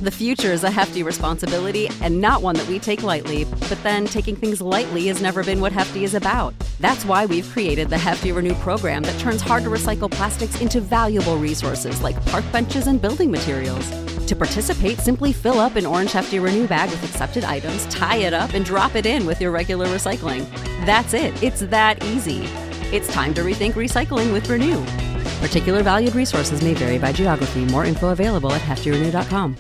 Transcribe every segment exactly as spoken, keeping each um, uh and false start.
The future is a hefty responsibility and not one that we take lightly. But then taking things lightly has never been what Hefty is about. That's why we've created the Hefty Renew program that turns hard-to-recycle plastics into valuable resources like park benches and building materials. To participate, simply fill up an orange Hefty Renew bag with accepted items, tie it up, and drop it in with your regular recycling. That's it. It's that easy. It's time to rethink recycling with Renew. Particular valued resources may vary by geography. More info available at hefty renew dot com.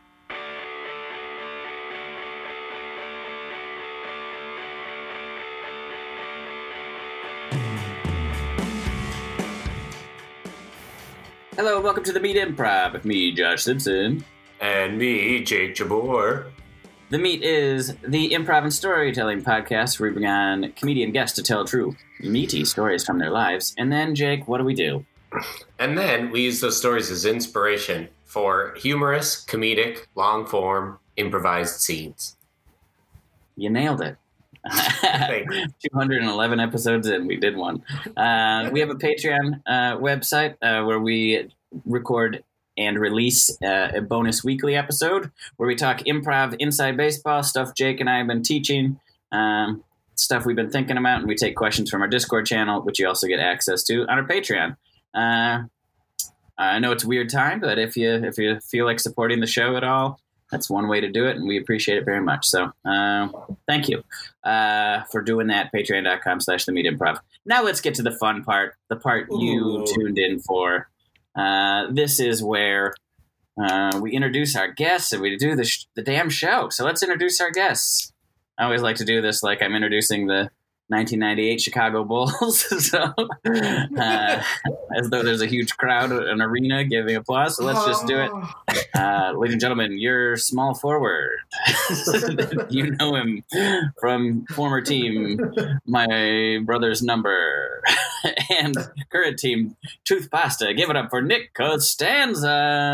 Hello, welcome to the Meet Improv with me, Josh Simpson. And me, Jake Jabor. The Meet is the improv and storytelling podcast where we bring on comedian guests to tell true, meaty stories from their lives. And then, Jake, what do we do? And then we use those stories as inspiration for humorous, comedic, long-form, improvised scenes. You nailed it. two hundred eleven episodes in, we did one. Uh, we have a Patreon uh, website uh, where we record and release uh, a bonus weekly episode where we talk improv, inside baseball, stuff Jake and I have been teaching, um, stuff we've been thinking about, and we take questions from our Discord channel, which you also get access to on our Patreon. Uh, I know it's a weird time, but if you if you feel like supporting the show at all, that's one way to do it, and we appreciate it very much. So uh, thank you uh, for doing that, patreon.com slash the Meet Improv. Now let's get to the fun part, the part Ooh. you tuned in for. Uh, this is where uh, we introduce our guests and we do the, sh- the damn show. So let's introduce our guests. I always like to do this like I'm introducing the nineteen ninety-eight Chicago Bulls, so uh, as though there's a huge crowd, an arena giving applause. So let's just do it. Uh, ladies and gentlemen, your small forward. You know him from former team, My Brother's Number, and current team, Truth Pasta. Give it up for Nick Costanza.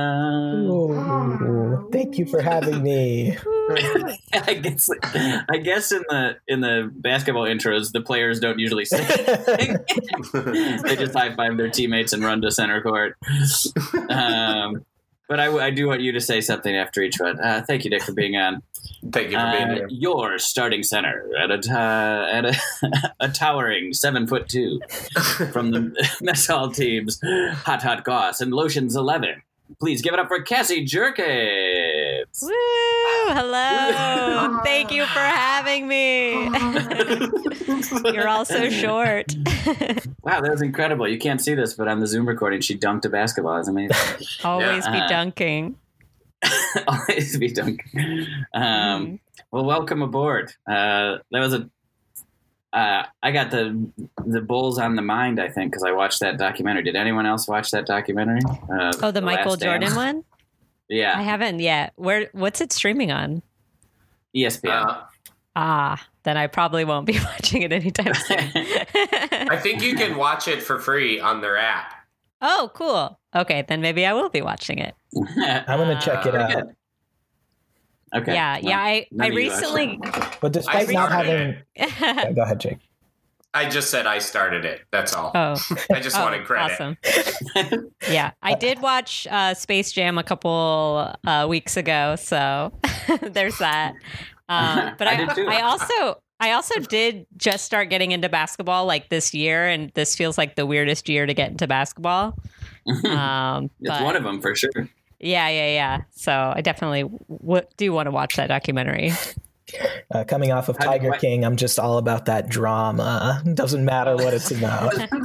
Oh, thank you for having me. I guess I guess in the in the basketball intros, the players don't usually say anything. They just high five their teammates and run to center court. Um, but I, I do want you to say something after each one. Uh, thank you, Nick, for being on. Thank you for being uh, here. Your starting center at a uh, at a, a towering seven foot two from the mess hall teams, Hot Hot Goss and Lotions eleven. Please give it up for Cassie Jerkins. Woo! Hello. Thank you for having me. You're all so short. Wow, that was incredible. You can't see this, but on the Zoom recording, she dunked a basketball. It's amazing. Always yeah. be uh, dunking. Always be dunking. Um, mm. Well, welcome aboard. Uh, that was a. Uh, I got the the Bulls on the mind, I think, because I watched that documentary. Did anyone else watch that documentary? Uh, oh, the, the Michael Jordan one? Yeah. I haven't yet. Where? What's it streaming on? E S P N. Uh, ah, then I probably won't be watching it anytime soon. I think you can watch it for free on their app. Oh, cool. Okay, then maybe I will be watching it. I'm going to check it uh, out. Good. Okay. Yeah, well, yeah. I, I recently. But despite not having. Yeah, go ahead, Jake. I just said I started it. That's all. Oh, I just oh, wanted credit. Awesome. Yeah, I did watch uh, Space Jam a couple uh, weeks ago, so there's that. Um, but I, I, I also. I also did just start getting into basketball like this year, and this feels like the weirdest year to get into basketball. Um, it's but, one of them for sure. Yeah, yeah, yeah. So I definitely w- do want to watch that documentary. Uh, coming off of Tiger what? King, I'm just all about that drama. Doesn't matter what it's about. uh,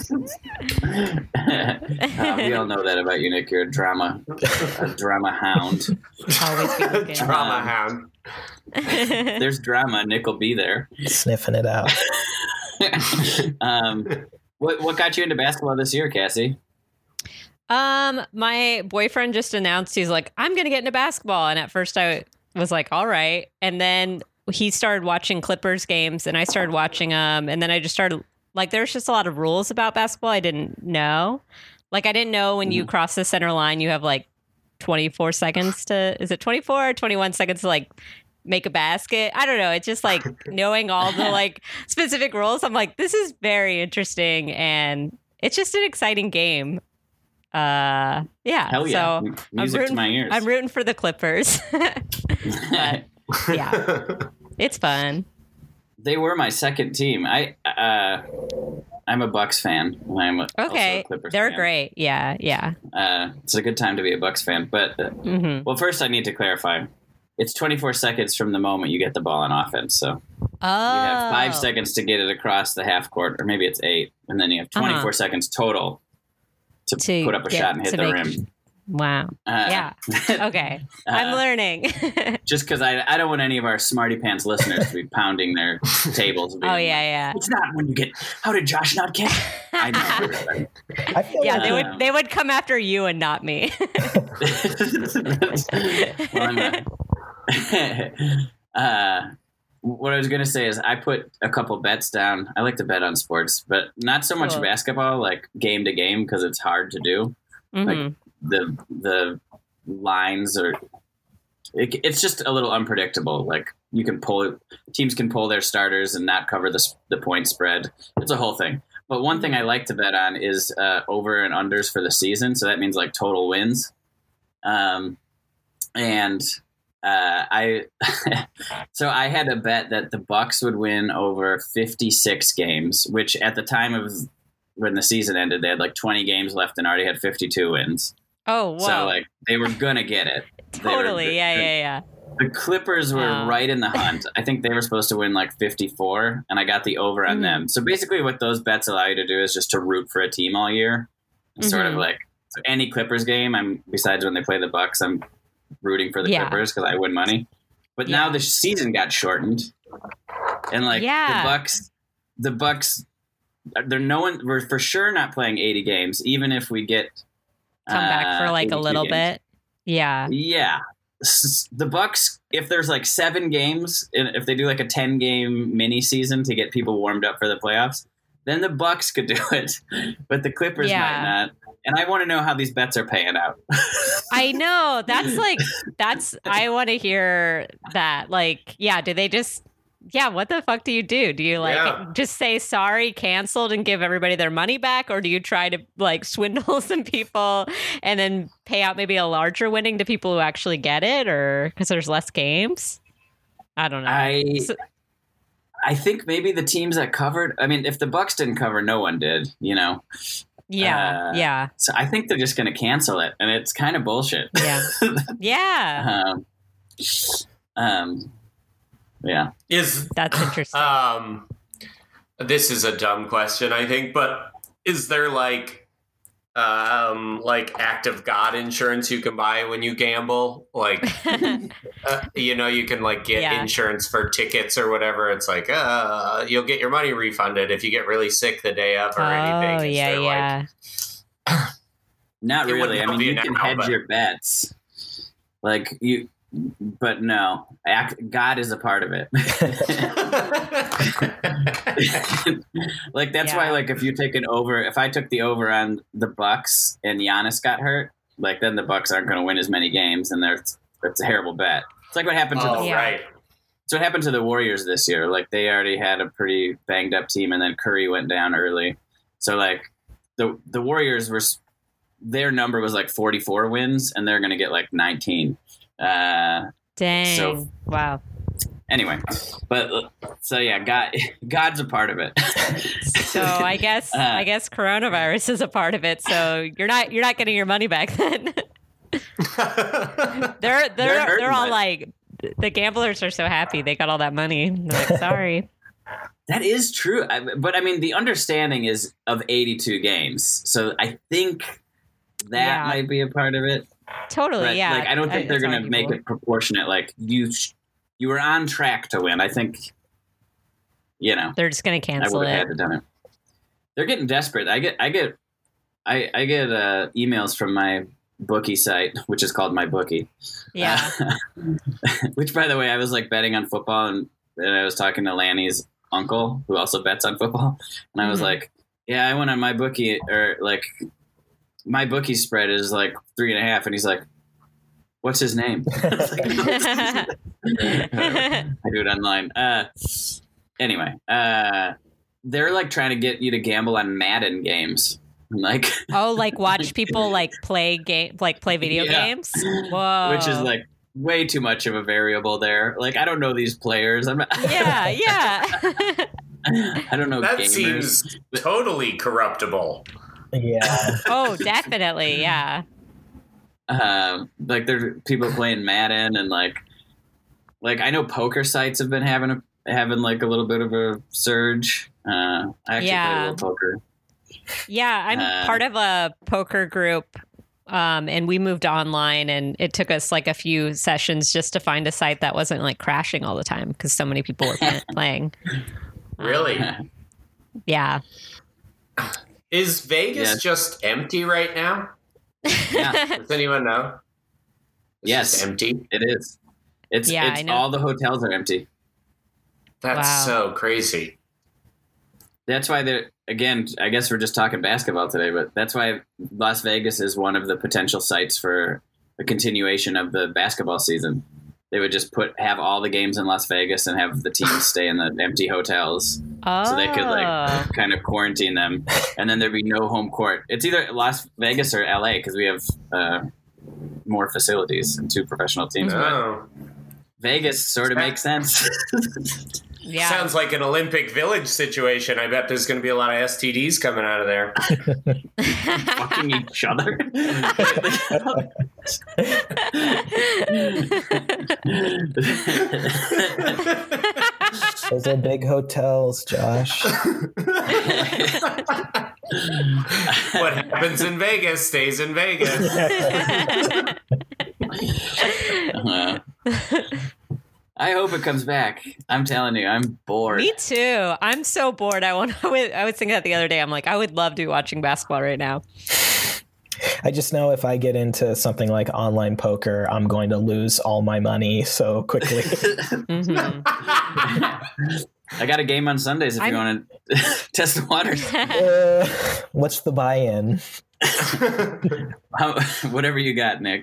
we all know that about you, Nick. You're a drama, a drama hound. Always be looking. Drama um, hound. There's drama. Nick will be there. Sniffing it out. um, what what got you into basketball this year, Cassie? Um, my boyfriend just announced he's like, I'm gonna get into basketball, and at first I was like, all right, and then he started watching Clippers games, and I started watching them, and then I just started like, there's just a lot of rules about basketball I didn't know. Like, I didn't know when mm-hmm. you cross the center line, you have like twenty-four seconds to, is it twenty-four or twenty-one seconds to like make a basket? I don't know. It's just like knowing all the like specific rules. I'm like, this is very interesting, and it's just an exciting game. uh, yeah. Hell yeah. So Music I'm rooting, to my ears. I'm rooting for the Clippers. But, yeah, it's fun. They were my second team. I uh, I'm a Bucks fan. I'm a, Okay, also a Clippers they're fan. great. Yeah, yeah. Uh, it's a good time to be a Bucks fan. But uh, Mm-hmm. well, first I need to clarify. It's twenty-four seconds from the moment you get the ball on offense. So Oh, you have five seconds to get it across the half court, or maybe it's eight, and then you have twenty-four Uh-huh. seconds total to, To put up a get- shot and hit to the make- rim. Wow. Uh, Yeah. Okay. I'm uh, learning. Just because I, I don't want any of our smarty pants listeners to be pounding their tables. and being Oh like, yeah, yeah. It's not when you get. How did Josh not get? I know. I feel Yeah, like they Um, would they would come after you and not me. Well, I'm a- uh, what I was gonna say is I put a couple bets down. I like to bet on sports, but not so much Cool. basketball, like game to game, because it's hard to do. Mhm. the the lines are it, it's just a little unpredictable. Like you can pull teams can pull their starters and not cover the s- the point spread. It's a whole thing. But one thing I like to bet on is uh, over and unders for the season. So that means like total wins. Um, and uh, I so I had a bet that the Bucks would win over fifty-six games, which at the time of when the season ended, they had like twenty games left and already had fifty-two wins. Oh, wow. So like they were gonna get it. They were- Totally. Yeah, the, yeah, yeah. The Clippers were Oh. right in the hunt. I think they were supposed to win like fifty-four, and I got the over on Mhm. them. So basically, what those bets allow you to do is just to root for a team all year. It's Sort of Mhm. like so any Clippers game. I'm besides when they play the Bucks, I'm rooting for the Yeah. Clippers because I win money. But now Yeah. the season got shortened, and like Yeah. the Bucks, the Bucks, they're no one. We're for sure not playing eighty games, even if we get Come back for uh, like a eighty-two little games. bit. Yeah. Yeah. S- The Bucks, if there's like seven games, and if they do like a ten game mini season to get people warmed up for the playoffs, then the Bucks could do it, but the Clippers Yeah. might not. And I want to know how these bets are paying out. I know. That's like that's I want to hear that. Like, yeah, do they just yeah, what the fuck do you do? Do you like Yeah. just say sorry, canceled, and give everybody their money back? Or do you try to like swindle some people and then pay out maybe a larger winning to people who actually get it, or because there's less games? I don't know. I So- I think maybe the teams that covered. I mean, if the Bucks didn't cover, no one did. You know. yeah, uh, yeah, So I think they're just going to cancel it, and it's kind of bullshit. yeah, yeah. um, um, yeah. Is That's interesting. um, this is a dumb question, I think, but is there like um like act of God insurance you can buy when you gamble? Like uh, you know, you can like get Yeah. insurance for tickets or whatever. It's like uh you'll get your money refunded if you get really sick the day of or anything. Oh Is yeah, there, like- yeah. Not It really. wouldn't I help mean, you you can now, hedge but- your bets, like you, but no, Act, God is a part of it. Like that's why, Yeah. like if you take an over, if I took the over on the Bucks and Giannis got hurt, like then the Bucks aren't going to win as many games, and there's that's a terrible bet. It's like what happened to Oh, the Yeah. right. It's what happened to the Warriors this year. Like they already had a pretty banged up team, and then Curry went down early. So like the the Warriors were s- their number was like forty-four wins, and they're going to get like nineteen. Uh, Dang. So- Wow. anyway, but uh, so yeah, God God's a part of it. So I guess Uh, I guess coronavirus is a part of it. So you're not you're not getting your money back then. they're they're they're, hurting, all but- like the gamblers are so happy they got all that money. They're like, sorry. That is true, I, but I mean the understanding is of eighty-two games, so I think that Yeah. might be a part of it. Totally, But, yeah. like I don't think It's they're going to make arguable. it proportionate. Like you, sh- you were on track to win. I think, you know, They're just gonna I cancel would have it. had to done it. They're getting desperate. I get, I get, I, I get uh, emails from my bookie site, which is called My Bookie. Yeah. Uh, which, by the way, I was like betting on football, and, and I was talking to Lanny's uncle, who also bets on football, and I was Mhm. like, "Yeah, I went on My Bookie, or like, My Bookie spread is like three and a half," and he's like, "What's his name?" I was like, I do it online. Uh, anyway, uh, they're like trying to get you to gamble on Madden games. Like oh, like watch people like play game, like play video Yeah. games. Whoa, which is like way too much of a variable there. Like I don't know these players. I'm not, yeah, yeah. I don't know That gamers. seems totally corruptible. Yeah. Oh, definitely, yeah. Um, like there's people playing Madden and like, like I know poker sites have been having a having like a little bit of a surge. Uh, I actually Yeah. played a little poker. Yeah, I'm Uh, part of a poker group, um, and we moved online, and it took us like a few sessions just to find a site that wasn't like crashing all the time because so many people were play- playing. Really? Yeah. Is Vegas Yeah. just empty right now? Yeah. Does anyone know? It's Yes. just empty. It is. It's Yeah, it's I know. all the hotels are empty. That's Wow. so crazy. That's why they're again. I guess we're just talking basketball today, but that's why Las Vegas is one of the potential sites for a continuation of the basketball season. They would just put have all the games in Las Vegas and have the teams stay in the empty hotels, Oh. so they could like kind of quarantine them, and then there'd be no home court. It's either Las Vegas or L A because we have uh, more facilities and two professional teams. But Oh. Vegas sort of makes sense. yeah. Sounds like an Olympic Village situation. I bet there's going to be a lot of S T Ds coming out of there. Fucking each other. Those are big hotels, Josh. What happens in Vegas stays in Vegas. Uh, I hope it comes back. I'm telling you, I'm bored. Me too. I'm so bored. I want. I was, I was thinking that the other day. I'm like, I would love to be watching basketball right now. I just know if I get into something like online poker, I'm going to lose all my money so quickly. Mhm. I got a game on Sundays if I'm- you want to test the waters. uh, what's the buy-in? How, whatever you got, Nick.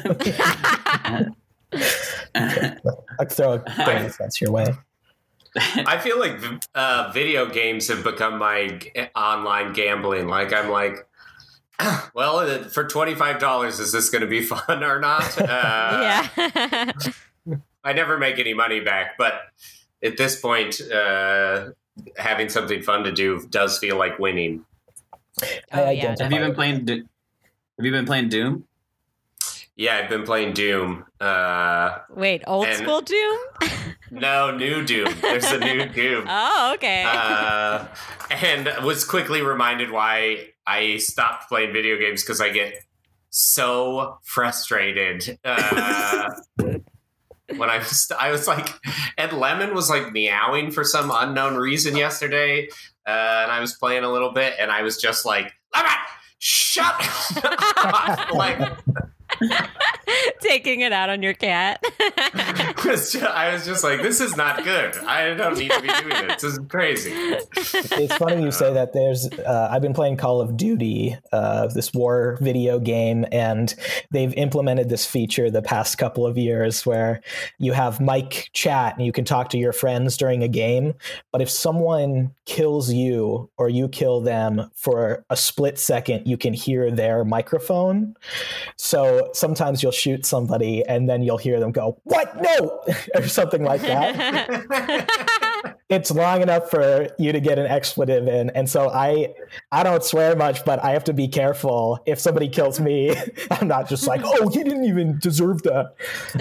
I'll throw thirty cents your way. I feel like uh, video games have become my g- online gambling. Like I'm like, well, uh, for twenty-five dollars, is this going to be fun or not? Uh, yeah. I never make any money back, but at this point, uh, having something fun to do does feel like winning. I Oh, yeah, identify Have you been playing? Do- Have you been playing Doom? Yeah, I've been playing Doom. Uh, Wait, old And- school Doom? no, new Doom. There's a new Doom. Oh, okay. uh, and was quickly reminded why I stopped playing video games because I get so frustrated. Uh, when I was, I was like, and Lemon was like meowing for some unknown reason yesterday, uh, and I was playing a little bit, and I was just like, Lemon, shut up! Like, Taking it out on your cat. was ju- I was just like, this is not good. I don't need to be doing this. This is crazy. It's funny you say that. There's, uh, I've been playing Call of Duty, uh, this war video game, and they've implemented this feature the past couple of years where you have mic chat and you can talk to your friends during a game. But if someone kills you or you kill them for a split second, you can hear their microphone. So sometimes you'll shoot somebody and then you'll hear them go, "What? No!" or something like that. It's long enough for you to get an expletive in. And so I I don't swear much, but I have to be careful. If somebody kills me, I'm not just like, "Oh, he didn't even deserve that."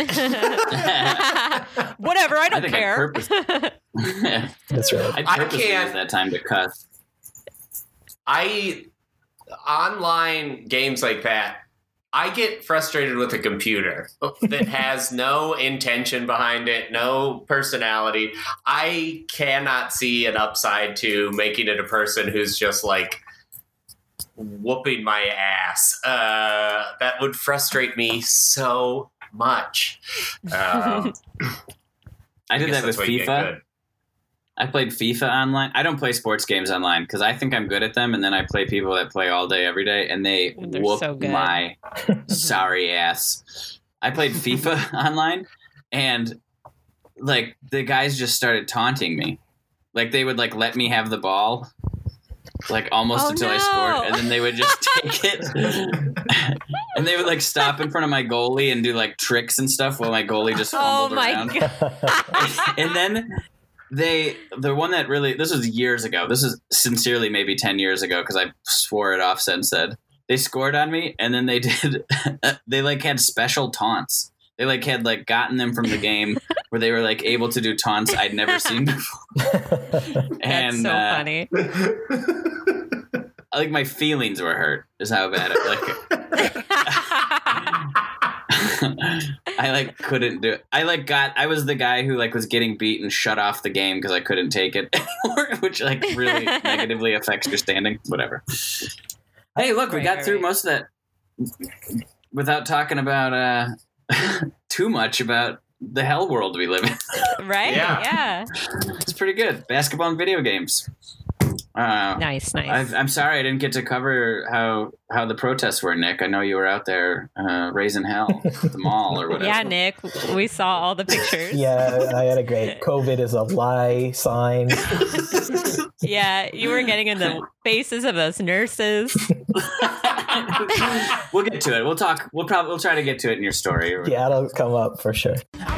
Whatever, I I don't think I care. purpose- That's right. I I purposely can't- use that time to cuss. I online games like that, I get frustrated with a computer that has no intention behind it, no personality. I cannot see an upside to making it a person who's just like whooping my ass. Uh, that would frustrate me so much. Um, I did guess that with that's why you get FIFA. good. I played FIFA online. I don't play sports games online because I think I'm good at them, and then I play people that play all day, every day, and they They're whoop so good. my sorry ass. I played FIFA online, and like the guys just started taunting me. Like they would like let me have the ball, like almost oh, until no. I scored, and then they would just take it, and they would like stop in front of my goalie and do like tricks and stuff while my goalie just fumbled oh my around. God. And then they, the one that really, this was years ago. This is sincerely maybe ten years ago because I swore it off since then. They scored on me, and then they did. They like had special taunts. They like had like gotten them from the game where they were like able to do taunts I'd never seen before. That's so uh, funny. Like my feelings were hurt. Is how bad it like. I like couldn't do it. I like got. I was the guy who like was getting beat and shut off the game because I couldn't take it anymore, which like really negatively affects your standing. Whatever. Hey, look, we Right, got right, through right. most of that without talking about uh, too much about the hell world we live in. Right? Yeah. Yeah. It's pretty good. Basketball and video games. Uh, Nice, nice. I've, I'm sorry I didn't get to cover how how the protests were, Nick. I know you were out there uh, raising hell at the mall or whatever. Yeah, Nick, we saw all the pictures. Yeah, I had a great COVID is a lie sign. Yeah, you were getting in the faces of those nurses. We'll get to it. We'll talk. We'll probably we'll try to get to it in your story. Yeah, it'll come up for sure.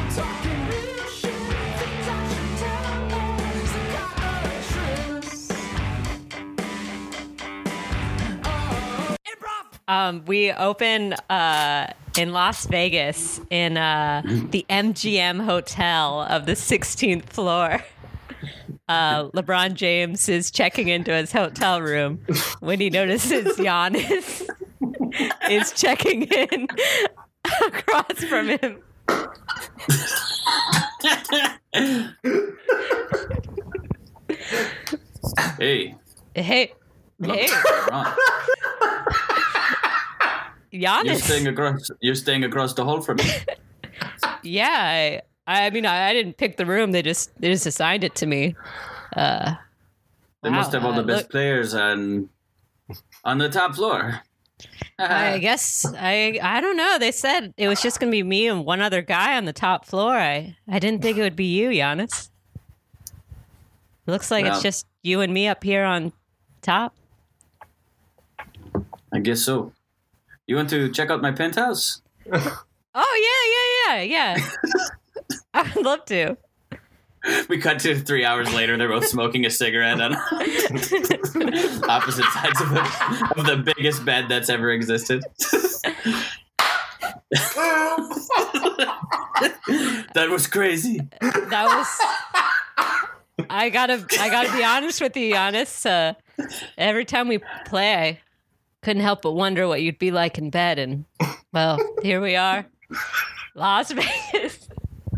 Um, we open uh, in Las Vegas in uh, the M G M Hotel of the sixteenth floor. Uh, LeBron James is checking into his hotel room when he notices Giannis is checking in across from him. Hey, Hey, hey, Ron, you're Giannis. staying across. You're staying across the hall from me. Yeah, I, I mean, I, I didn't pick the room. They just they just assigned it to me. Uh, They wow, must have all uh, the best look- players on on the top floor. I guess I I don't know. They said it was just gonna be me and one other guy on the top floor. I I didn't think it would be you, Giannis. Looks like Well. it's just you and me up here on top. I guess so. You want to check out my penthouse? Oh yeah, yeah, yeah, yeah. I would love to. We cut to three hours later. They're both smoking a cigarette on opposite sides of the, of the biggest bed that's ever existed. That was crazy. That was. I gotta I gotta be honest with you, Giannis. Uh, every time we play, I couldn't help but wonder what you'd be like in bed, and well, here we are, Las Vegas.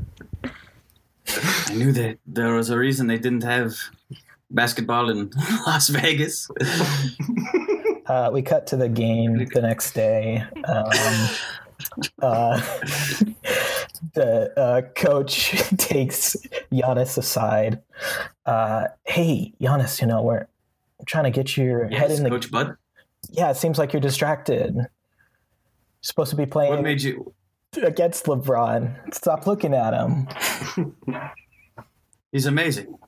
I knew that there was a reason they didn't have basketball in Las Vegas. Uh, we cut to the game the next day. Um, uh, the uh, coach takes Giannis aside. Uh, hey, Giannis, you know, we're trying to get your head Yes, in the. Coach Bud. Yeah, it seems like you're distracted. You're supposed to be playing What made you? against LeBron. Stop looking at him. He's amazing.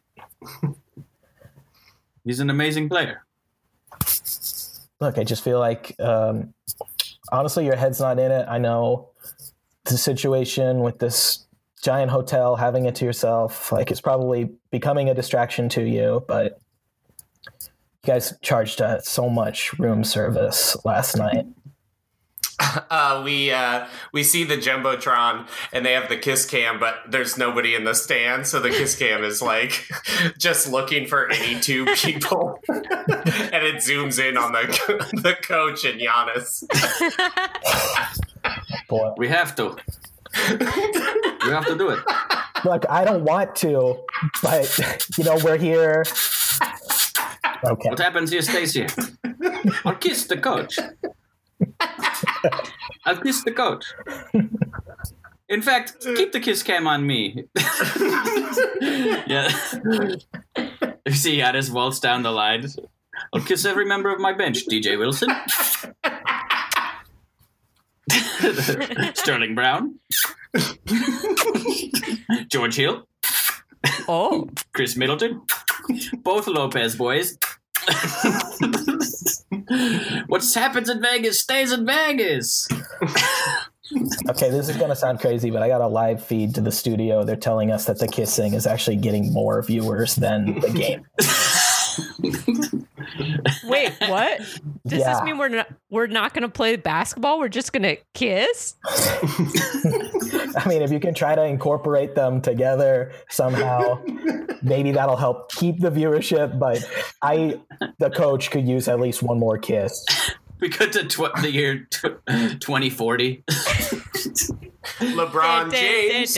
He's an amazing player. Look, I just feel like, um, honestly, your head's not in it. I know the situation with this giant hotel, having it to yourself, like it's probably becoming a distraction to you, but you guys charged uh, so much room service last night. Uh, we uh, we see the Jumbotron and they have the kiss cam, but there's nobody in the stand, so the kiss cam is like just looking for any two people, and it zooms in on the the coach and Giannis. Boy, We have to. We have to do it. look, I don't want to, but you know, we're here. Okay. What happens here stays here. I'll kiss the coach. I'll kiss the coach. In fact, keep the kiss cam on me. Yeah. You see Giannis waltz down the line. I'll kiss every member of my bench. D J Wilson. Sterling Brown. George Hill. Oh, Chris Middleton. Both Lopez boys. What happens in Vegas stays in Vegas. Okay, this is going to sound crazy, but I got a live feed to the studio. They're telling us that the kissing is actually getting more viewers than the game. Wait, what? Does Yeah. this mean we're not we're not going to play basketball? We're just going to kiss? I mean, if you can try to incorporate them together somehow, maybe that'll help keep the viewership. But I, the coach, could use at least one more kiss. We go to tw- the year tw- twenty forty. LeBron James.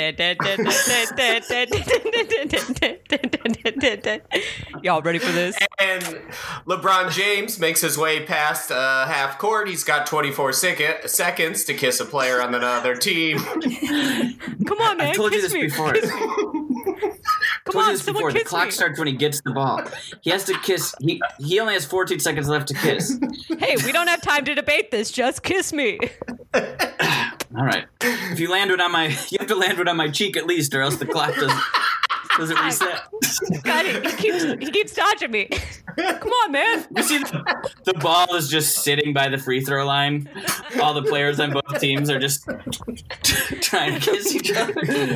Y'all ready for this? And LeBron James makes his way past uh, half court. He's got twenty-four sec- seconds to kiss a player on another team. Come on, man. I told you kiss this me. before. Kiss me. Come told on, you this someone before. The kiss clock me. starts when he gets the ball. He has to kiss. He he only has fourteen seconds left to kiss. Hey, we don't have time to debate this. Just kiss me. All right. If you land one on my, you have to land one on my cheek at least, or else the clock doesn't doesn't reset. God, he, he keeps he keeps dodging me. Come on, man. You see, the, the ball is just sitting by the free throw line. All the players on both teams are just trying to kiss each other.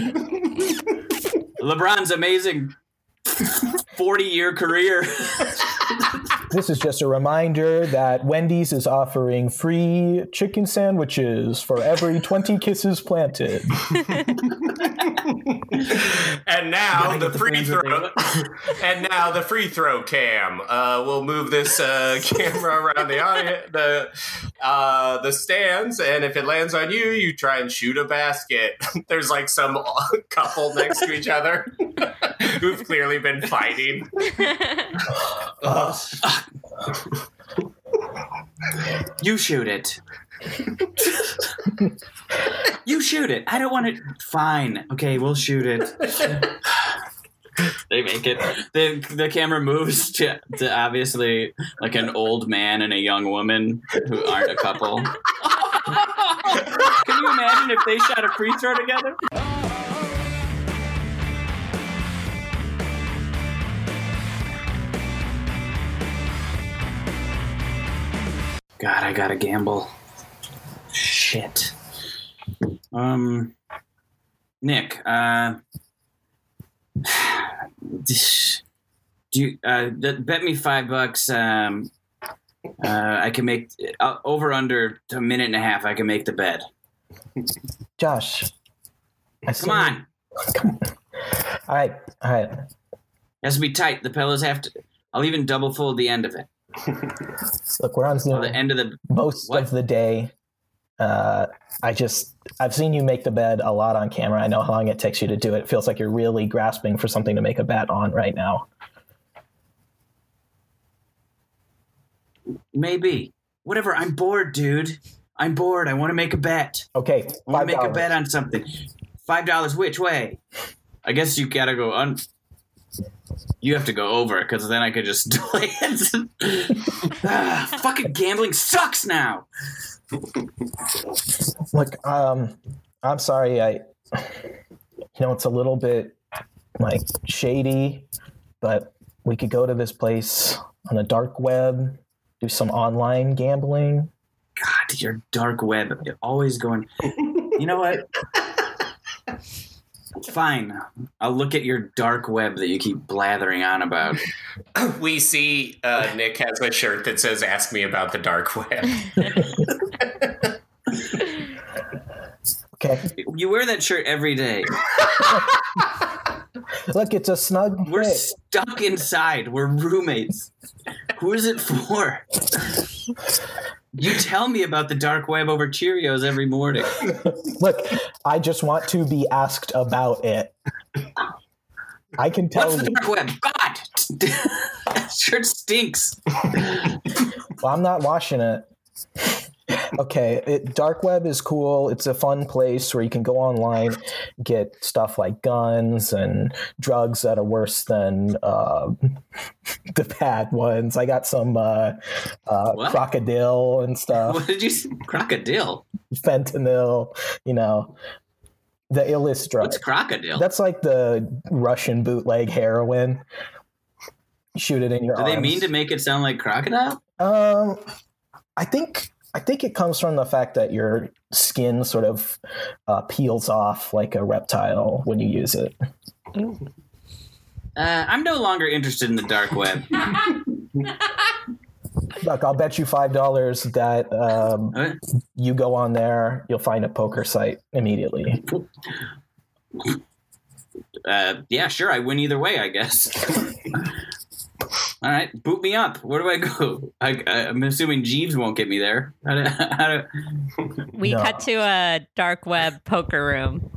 LeBron's amazing forty-year career. This is just a reminder that Wendy's is offering free chicken sandwiches for every twenty kisses planted. And now the the free fans throw. And now the free throw cam. Uh, we'll move this uh, camera around the audience, the uh, the stands, and if it lands on you, you try and shoot a basket. There's like some couple next to each other who've clearly been fighting. Uh, you shoot it. You shoot it. I don't want it. Fine. Okay, we'll shoot it. They make it. The the camera moves to, to obviously like an old man and a young woman who aren't a couple. Can you imagine if they shot a free throw together? God, I gotta gamble. Shit. Um, Nick, uh, this, do you, uh, bet me five bucks. Um, uh, I can make uh, over under a minute and a half. I can make the bet. Josh, I Come on. Come on. All right, all right. It has to be tight. The pillows have to. I'll even double fold the end of it. Look, we're on Zoom Oh, the end of the most what? of the day. Uh, I just, I've seen you make the bed a lot on camera. I know how long it takes you to do it. It feels like you're really grasping for something to make a bet on right now. Maybe. Whatever. I'm bored, dude. I'm bored. I want to make a bet. Okay, I want to make five a bet on something. Five dollars which way? I guess you gotta go un. You have to go over because then I could just delay it. ah, fucking gambling sucks now. Look, um, I'm sorry. I, you know, it's a little bit like shady, but we could go to this place on the dark web, do some online gambling. God, your dark web. You're always going. You know what? Fine. I'll look at your dark web that you keep blathering on about. We see uh, Nick has a shirt that says "Ask me about the dark web." Okay. You wear that shirt every day. Look, it's a snug We're fit. stuck inside. We're roommates. Who is it for? You tell me about the dark web over Cheerios every morning. Look, I just want to be asked about it. I can tell What's the you. dark web? God! That shirt stinks. Well, I'm not washing it. Okay, it, dark web is cool. It's a fun place where you can go online, get stuff like guns and drugs that are worse than uh, the bad ones. I got some uh, uh, What? crocodile and stuff, What did you say? Crocodile? fentanyl, you know, the illest drug. What's crocodile? That's like the Russian bootleg heroin. shoot it in your Do arms. they mean to make it sound like crocodile? Um, I think I think it comes from the fact that your skin sort of uh, peels off like a reptile when you use it. Uh, I'm no longer interested in the dark web. Look, I'll bet you five dollars that um, Okay. you go on there, you'll find a poker site immediately. Uh, yeah, sure. I win either way, I guess. All right, boot me up. Where do I go? I, I'm assuming Jeeves won't get me there. How do, how do... We No. cut to a dark web poker room.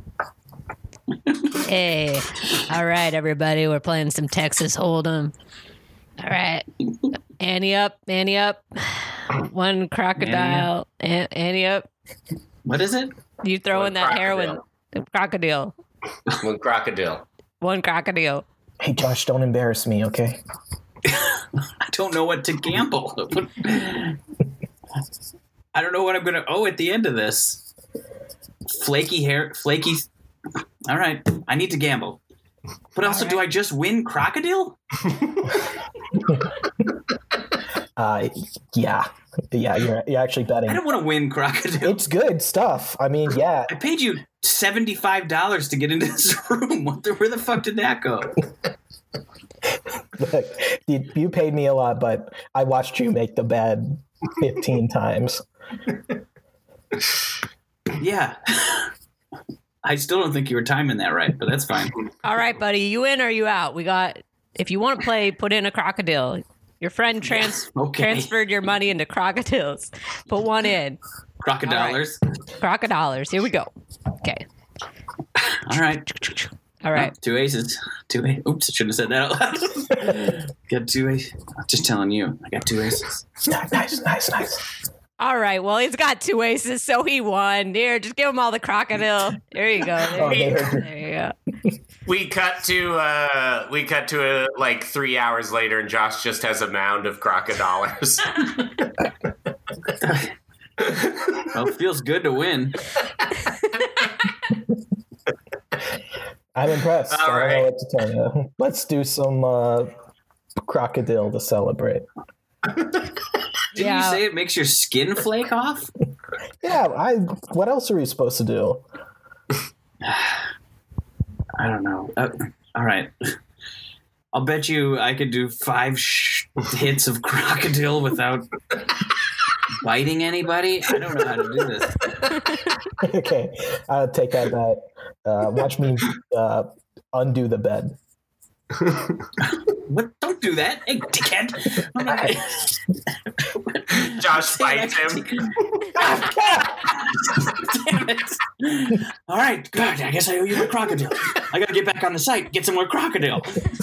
Hey, all right, everybody, we're playing some Texas Hold'em. All right, Annie up, Annie up. One crocodile, An- Annie up. What is it? You throw One in that heroin, crocodile. One crocodile. One crocodile. Hey, Josh, don't embarrass me, okay? I don't know what to gamble. I don't know what I'm going to owe at the end of this. Flaky hair, flaky. All right, I need to gamble. But also, do I just win crocodile? Uh, yeah. Yeah, you're, you're actually betting. I don't want to win crocodile. It's good stuff. I mean, yeah. I paid you seventy-five dollars to get into this room. What the, where the fuck did that go? Look, you, you paid me a lot, but I watched you make the bed fifteen times. Yeah. I still don't think you were timing that right, but that's fine. All right, buddy, you in or you out? We got. If you want to play, put in a crocodile. Your friend trans- okay. transferred your money into crocodiles. Put one in. Crocodilers. Crocodilers. Here we go. Okay. All right. All right. Oh, two aces. Two aces. Oops, I shouldn't have said that out loud. Got two aces. I'm just telling you. I got two aces. Nice, nice, nice. All right. Well, he's got two aces, so he won. Here, just give him all the crocodile. There you go. There, Oh, you, they go. heard you. There you go. We cut to uh, we cut to uh, like three hours later, and Josh just has a mound of crocodilers. Well, it feels good to win. I'm impressed. All I don't right. know what to tell you. Let's do some uh, crocodile to celebrate. Didn't Yeah. you say it makes your skin flake off? Yeah, I. What else are we supposed to do? I don't know. Uh, all right. I'll bet you I could do five sh- hits of crocodile without biting anybody. I don't know how to do this. Okay, I'll take that bet. Uh, watch me uh, undo the bed. What? Don't do that. Hey, dickhead. I'm not- Josh bites him. Damn it. All right, good. I guess I owe you a crocodile. I gotta get back on the site, get some more crocodile.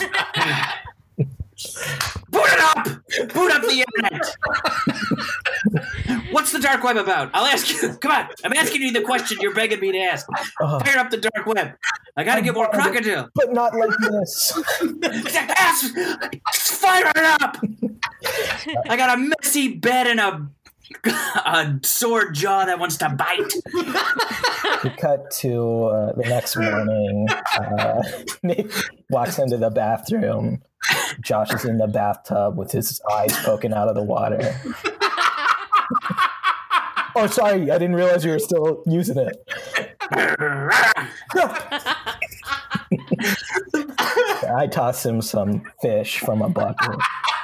Boot it up! Boot up the internet! What's the dark web about? I'll ask you. Come on. I'm asking you the question you're begging me to ask. Uh, Fire up the dark web. I gotta get more crocodile. but not like this. Ask- Fire it up! I got a messy bed and a, a sore jaw that wants to bite. We cut to uh, the next morning. Uh, Nick walks into the bathroom. Josh is in the bathtub with his eyes poking out of the water. Oh, sorry. I didn't realize you were still using it. I toss him some fish from a bucket.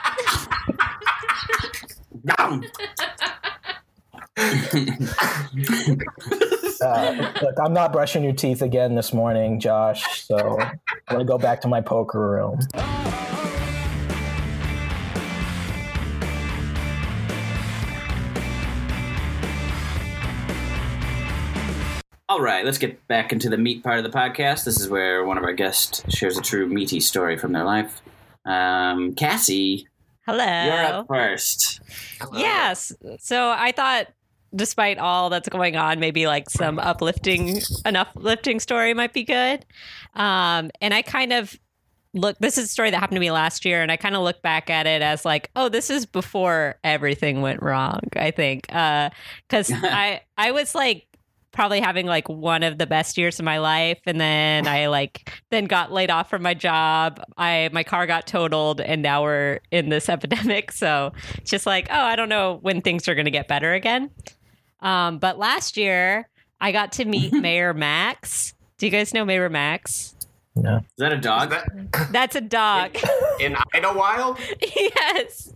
Down. Uh, look, I'm not brushing your teeth again this morning, Josh, so I'm going to go back to my poker room. All right, let's get back into the meat part of the podcast. This is where one of our guests shares a true meaty story from their life. Um, Cassie, Hello. you're up first. Yes. So I thought, despite all that's going on, maybe like some uplifting, an uplifting story might be good. Um, and I kind of look, this is a story that happened to me last year, and I kind of look back at it as like, oh, this is before everything went wrong, I think. Because I, I was like, probably having like one of the best years of my life. And then I like then got laid off from my job. I my car got totaled, and now we're in this epidemic. So it's just like, oh, I don't know when things are going to get better again. Um, but last year I got to meet Mayor Max. Do you guys know Mayor Max? No. Is that a dog? Is that That's a dog. in Idlewild? Yes.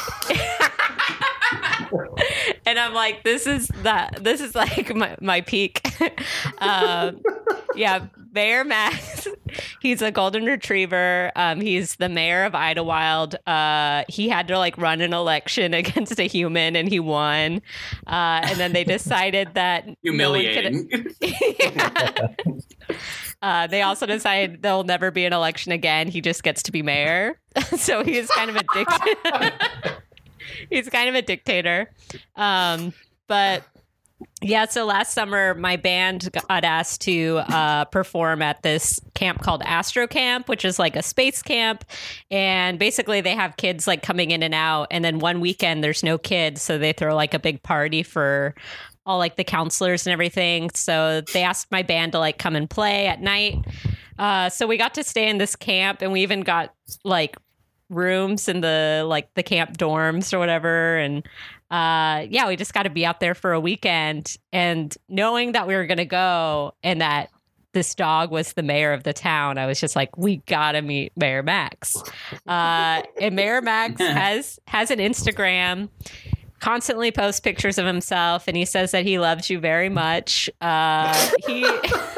And I'm like, this is that. This is like my, my peak. um, yeah, Mayor Max. He's a golden retriever. Um, he's the mayor of Idlewild. Uh, he had to like run an election against a human, and he won. Uh, and then they decided that humiliating. No one could, yeah. Uh, they also decided there'll never be an election again. He just gets to be mayor. So he's kind of a dictator. He's kind of a dictator. Um, but yeah, so last summer, my band got asked to uh, perform at this camp called Astro Camp, which is like a space camp. And basically they have kids like coming in and out. And then one weekend there's no kids. So they throw like a big party for all like the counselors and everything. So they asked my band to like come and play at night. Uh, so we got to stay in this camp, and we even got like rooms in the like the camp dorms or whatever. And uh, yeah, we just got to be out there for a weekend. And knowing that we were going to go and that this dog was the mayor of the town, I was just like, we got to meet Mayor Max. Uh, and Mayor Max has has an Instagram. Constantly posts pictures of himself, and he says that he loves you very much. Uh, he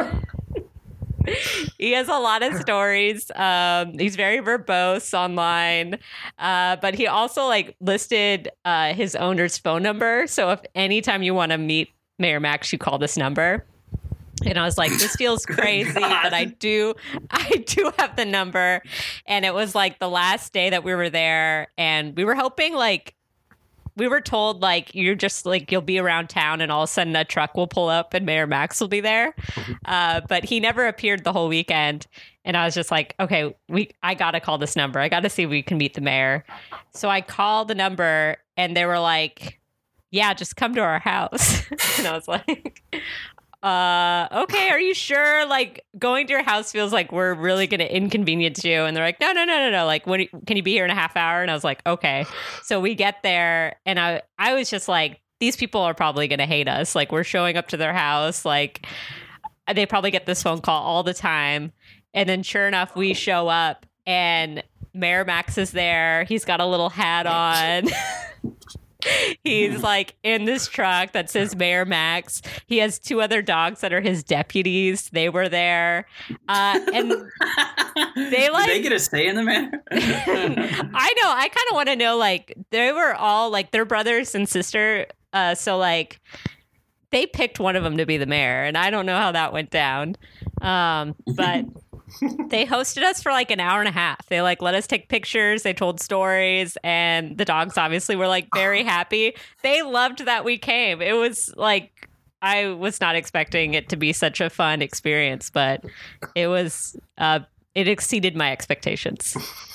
he has a lot of stories. Um, he's very verbose online, uh, but he also like listed uh, his owner's phone number. So if anytime you want to meet Mayor Max, you call this number. And I was like, this feels crazy, but I do, I do have the number. And it was like the last day that we were there, and we were hoping like. We were told, like, you're just, like, you'll be around town and all of a sudden a truck will pull up and Mayor Max will be there. Uh, but he never appeared the whole weekend. And I was just like, okay, we I got to call this number. I got to see if we can meet the mayor. So I called the number, and they were like, yeah, just come to our house. And I was like, uh, okay, are you sure? Like, going to your house feels like we're really going to inconvenience you. And they're like, no, no, no, no, no. Like, what, can you be here in a half hour? And I was like, okay. So we get there, and I, I was just like, these people are probably going to hate us. Like, we're showing up to their house. Like, they probably get this phone call all the time. And then sure enough, we show up, and Mayor Max is there. He's got a little hat on. He's like in this truck that says Mayor Max. He has two other dogs that are his deputies. They were there. Uh, and they like. Did they get a say in the matter? I know. I kind of want to know, like, they were all like their brothers and sister. Uh, so like they picked one of them to be the mayor. And I don't know how that went down. Um, but. They hosted us for like an hour and a half. They like let us take pictures. They told stories, and the dogs obviously were like very happy. They loved that we came. It was like, I was not expecting it to be such a fun experience, but it was, uh, it exceeded my expectations.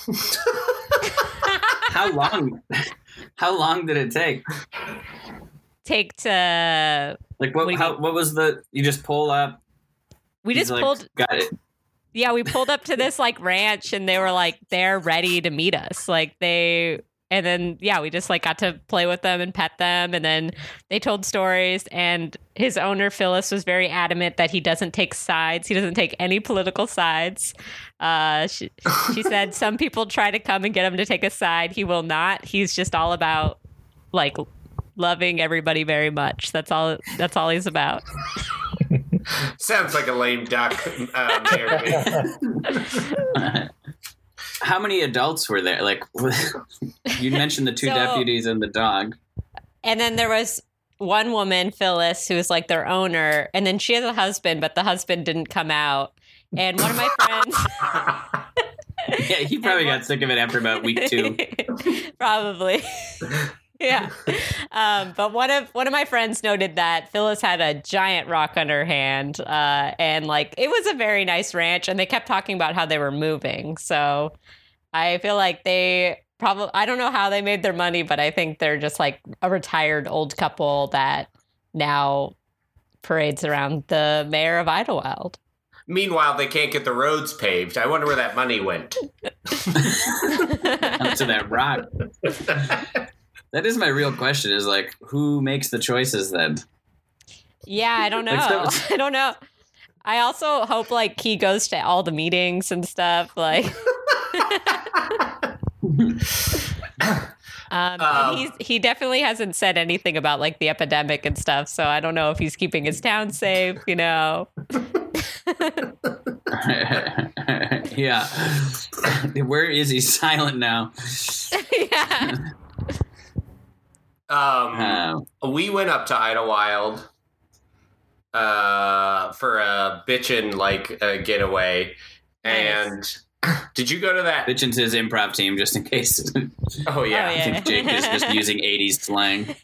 How long, how long did it take? Take to like, what, what, how, what was the, you just pull up? We just like, pulled. Got it. Yeah, we pulled up to this like ranch, and they were like, they're ready to meet us. Like they, and then, yeah, we just like got to play with them and pet them. And then they told stories, and his owner, Phyllis, was very adamant that he doesn't take sides. He doesn't take any political sides. Uh, she, she said some people try to come and get him to take a side. He will not. He's just all about like loving everybody very much. That's all, that's all he's about. Sounds like a lame duck. Uh, mayor. How many adults were there? Like, you mentioned the two so, deputies and the dog. And then there was one woman, Phyllis, who was like their owner. And then she has a husband, but the husband didn't come out. And one of my friends... Yeah, he probably got sick of it after about week two. Probably. Yeah. Um, but one of one of my friends noted that Phyllis had a giant rock on her hand. Uh, and like it was a very nice ranch, and they kept talking about how they were moving. So I feel like they probably, I don't know how they made their money, but I think they're just like a retired old couple that now parades around the mayor of Idlewild. Meanwhile, they can't get the roads paved. I wonder where that money went. Up to that rock. That is my real question, is like, who makes the choices then? Yeah, I don't know. Like, I don't know. I also hope like he goes to all the meetings and stuff. Like, um, um, and he's he definitely hasn't said anything about like the epidemic and stuff. So I don't know if he's keeping his town safe. You know. Yeah. Where is he? Silent now. Yeah. Um, uh, we went up to Idlewild uh, for a bitchin' like uh, getaway, and nice. Did you go to that? Bitchin's his improv team, just in case. Oh yeah, oh, yeah. I think Jake is just using eighties slang.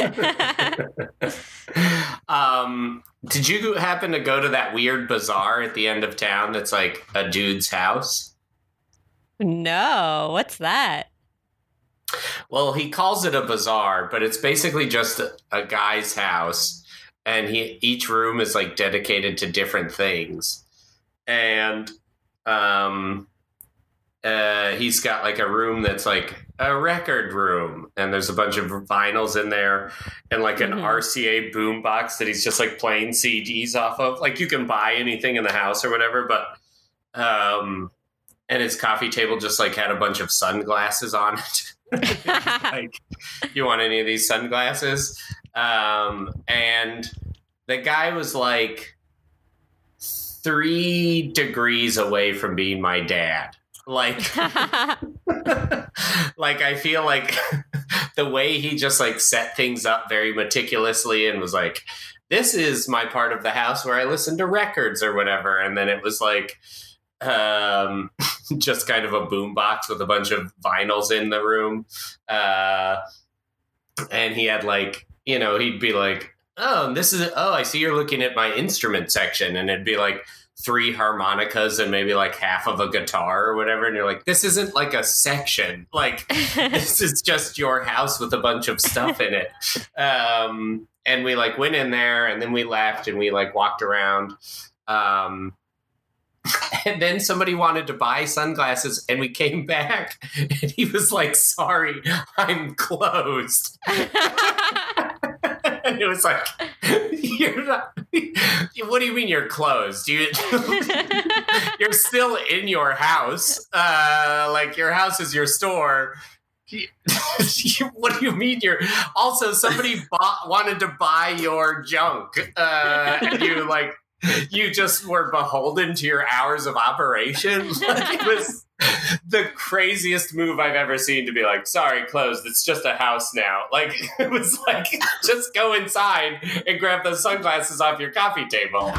um, did you happen to go to that weird bazaar at the end of town? That's like a dude's house. No, what's that? Well, he calls it a bazaar, but it's basically just a, a guy's house, and he each room is like dedicated to different things. And um, uh, he's got like a room that's like a record room, and there's a bunch of vinyls in there, and like an mm-hmm. R C A boombox that he's just like playing C Ds off of. Like you can buy anything in the house or whatever, but um, and his coffee table just like had a bunch of sunglasses on it. Like, you want any of these sunglasses? Um, and the guy was like three degrees away from being my dad. Like, like I feel like the way he just like set things up very meticulously and was like, this is my part of the house where I listen to records or whatever. And then it was like, um just kind of a boombox with a bunch of vinyls in the room, uh and he had like, you know, he'd be like, oh, this is oh I see you're looking at my instrument section, and it'd be like three harmonicas and maybe like half of a guitar or whatever, and you're like, this isn't like a section, like this is just your house with a bunch of stuff in it. Um and we like went in there, and then we left, and we like walked around, um and then somebody wanted to buy sunglasses, and we came back, and he was like, sorry, I'm closed. And it was like, you're not, what do you mean you're closed? You, you're still in your house. Uh, like, your house is your store. What do you mean you're also somebody bought, wanted to buy your junk, uh, and you like, you just were beholden to your hours of operation. Like, it was the craziest move I've ever seen to be like, sorry, closed. It's just a house now. Like, it was like, just go inside and grab those sunglasses off your coffee table.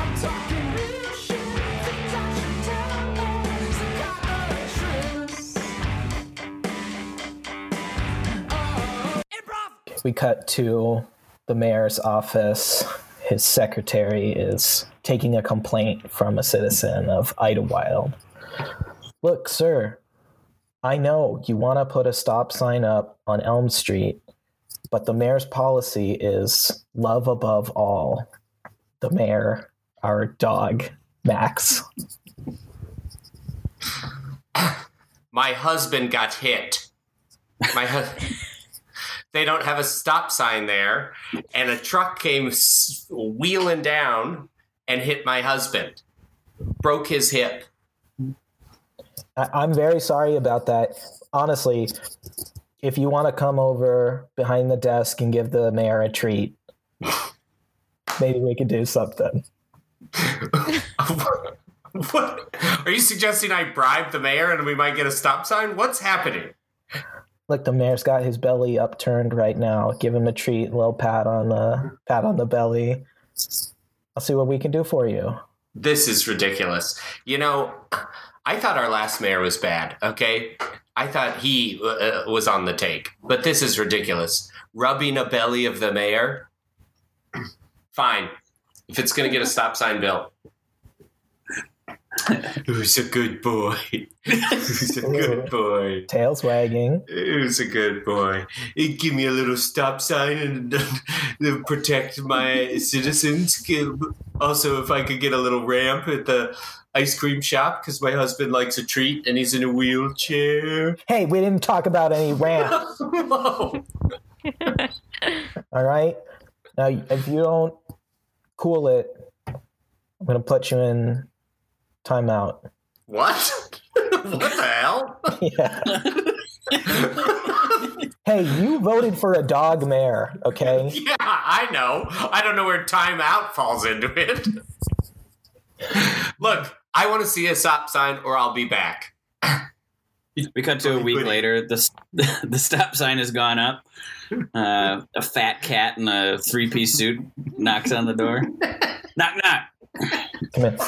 We cut to the mayor's office. His secretary is taking a complaint from a citizen of Idlewild. Look, sir, I know you want to put a stop sign up on Elm Street, but the mayor's policy is love above all. The mayor, our dog, Max. My husband got hit. My husband... They don't have a stop sign there, and a truck came wheeling down and hit my husband. Broke his hip. I- I'm very sorry about that. Honestly, if you want to come over behind the desk and give the mayor a treat, maybe we could do something. What? Are you suggesting I bribe the mayor and we might get a stop sign? What's happening? Look, the mayor's got his belly upturned right now. Give him a treat, a little pat on the pat on the belly. I'll see what we can do for you. This is ridiculous. You know, I thought our last mayor was bad, okay? I thought he uh, was on the take. But this is ridiculous. Rubbing a belly of the mayor? Fine. If it's going to get a stop sign built. Who's a good boy? Who's a good boy? Tails wagging. Who's a good boy? He'd give me a little stop sign and uh, protect my citizens. Also, if I could get a little ramp at the ice cream shop because my husband likes a treat and he's in a wheelchair. Hey, we didn't talk about any ramp. Whoa. All right. Now, if you don't cool it, I'm going to put you in timeout. What? What the hell? Yeah. Hey, you voted for a dog mayor, okay? Yeah, I know. I don't know where timeout falls into it. Look, I want to see a stop sign or I'll be back. We cut to a week later. The, the stop sign has gone up. Uh, a fat cat in a three-piece suit knocks on the door. Knock, knock. Come in.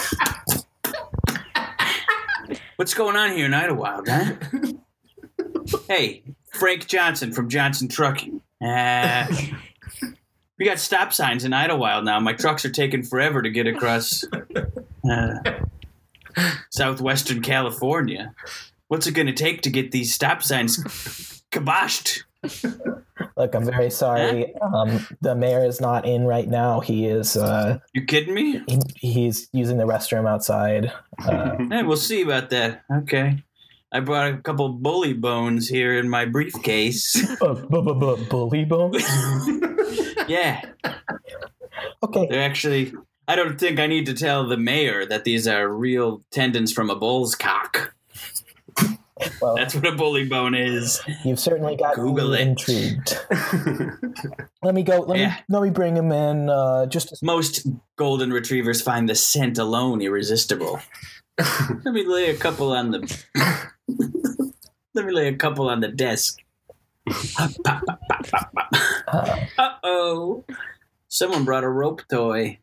What's going on here in Idlewild, huh? Hey, Frank Johnson from Johnson Trucking. Uh, we got stop signs in Idlewild now. My trucks are taking forever to get across uh, southwestern California. What's it going to take to get these stop signs kiboshed? Look, I'm very sorry. Um, the mayor is not in right now. He is. Uh, you kidding me? He, he's using the restroom outside. Uh, hey, we'll see about that. Okay. I brought a couple bully bones here in my briefcase. uh, bu- bu- bu- bully bones? Yeah. Okay. They're actually. I don't think I need to tell the mayor that these are real tendons from a bull's cock. Well, that's what a bully bone is. You've certainly got Google me it. Intrigued. Let me go. Let yeah. me let me bring him in. Uh, just a- most golden retrievers find the scent alone irresistible. Let me lay a couple on the. Let me lay a couple on the desk. Uh oh! Someone brought a rope toy.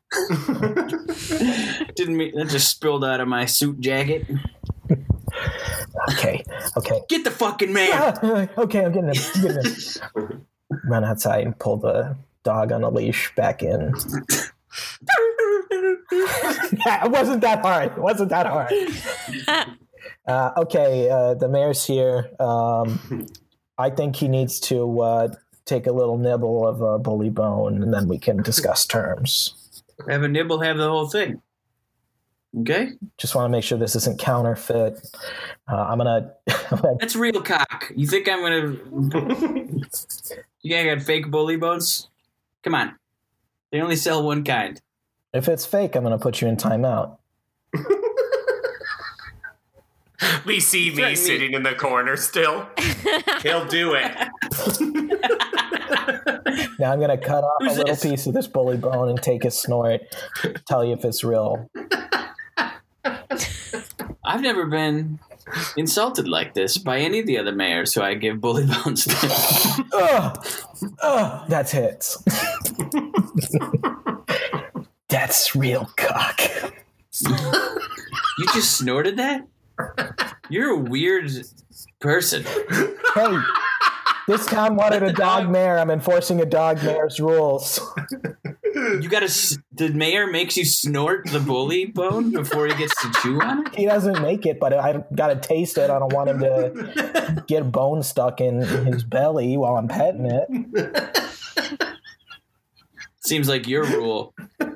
Didn't mean that just spilled out of my suit jacket. Okay, okay. Get the fucking mayor! Ah, okay, I'm getting him. I'm getting him. Run outside and pull the dog on a leash back in. Yeah, it wasn't that hard. It wasn't that hard. Uh, okay, uh, the mayor's here. Um, I think he needs to uh, take a little nibble of a bully bone, and then we can discuss terms. Have a nibble, have the whole thing. Okay? Just want to make sure this isn't counterfeit. Uh, I'm gonna. I'm gonna That's real cock. You think I'm gonna? You think I got fake bully bones? Come on. They only sell one kind. if it's fake, I'm gonna put you in timeout. We see me sitting in the corner still. He'll do it. Now I'm going to cut off Who's a little this? piece of this bully bone and take a snort, tell you if it's real. I've never been insulted like this by any of the other mayors who I give bully bones to. Ugh. Ugh. That's hits. That's real cock. You just snorted that? You're a weird person. Hey, this town wanted a dog mayor. I'm enforcing a dog mayor's rules. You gotta. The mayor makes you snort the bully bone before he gets to chew on it? He doesn't make it, but I gotta taste it. I don't want him to get a bone stuck in his belly while I'm petting it. Seems like your rule.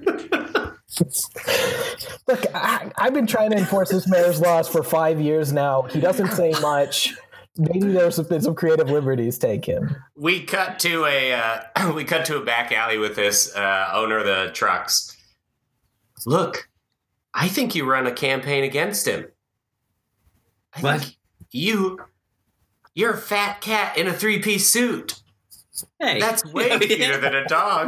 Look, I, I've been trying to enforce this mayor's laws for five years now. He doesn't say much. Maybe there's been some creative liberties taken. We cut to a uh, we cut to a back alley with this uh, owner of the trucks. Look, I think you run a campaign against him. I What? think you you're a fat cat in a three piece suit. Hey, That's way yeah, cuter than a dog.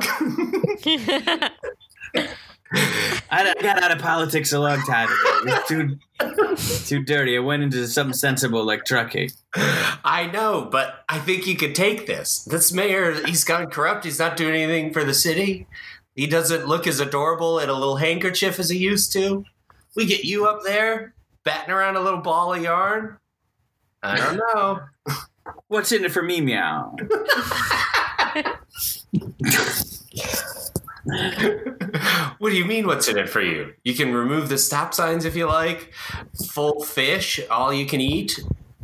I got out of politics a long time ago. It was too, too dirty. I went into something sensible like trucking. I know, but I think you could take this. This mayor, he's gone corrupt. He's not doing anything for the city. He doesn't look as adorable in a little handkerchief as he used to. We get you up there, batting around a little ball of yarn. I don't know. What's in it for me, meow? What do you mean, what's in it for you? You can remove the stop signs if you like. Full fish, all you can eat.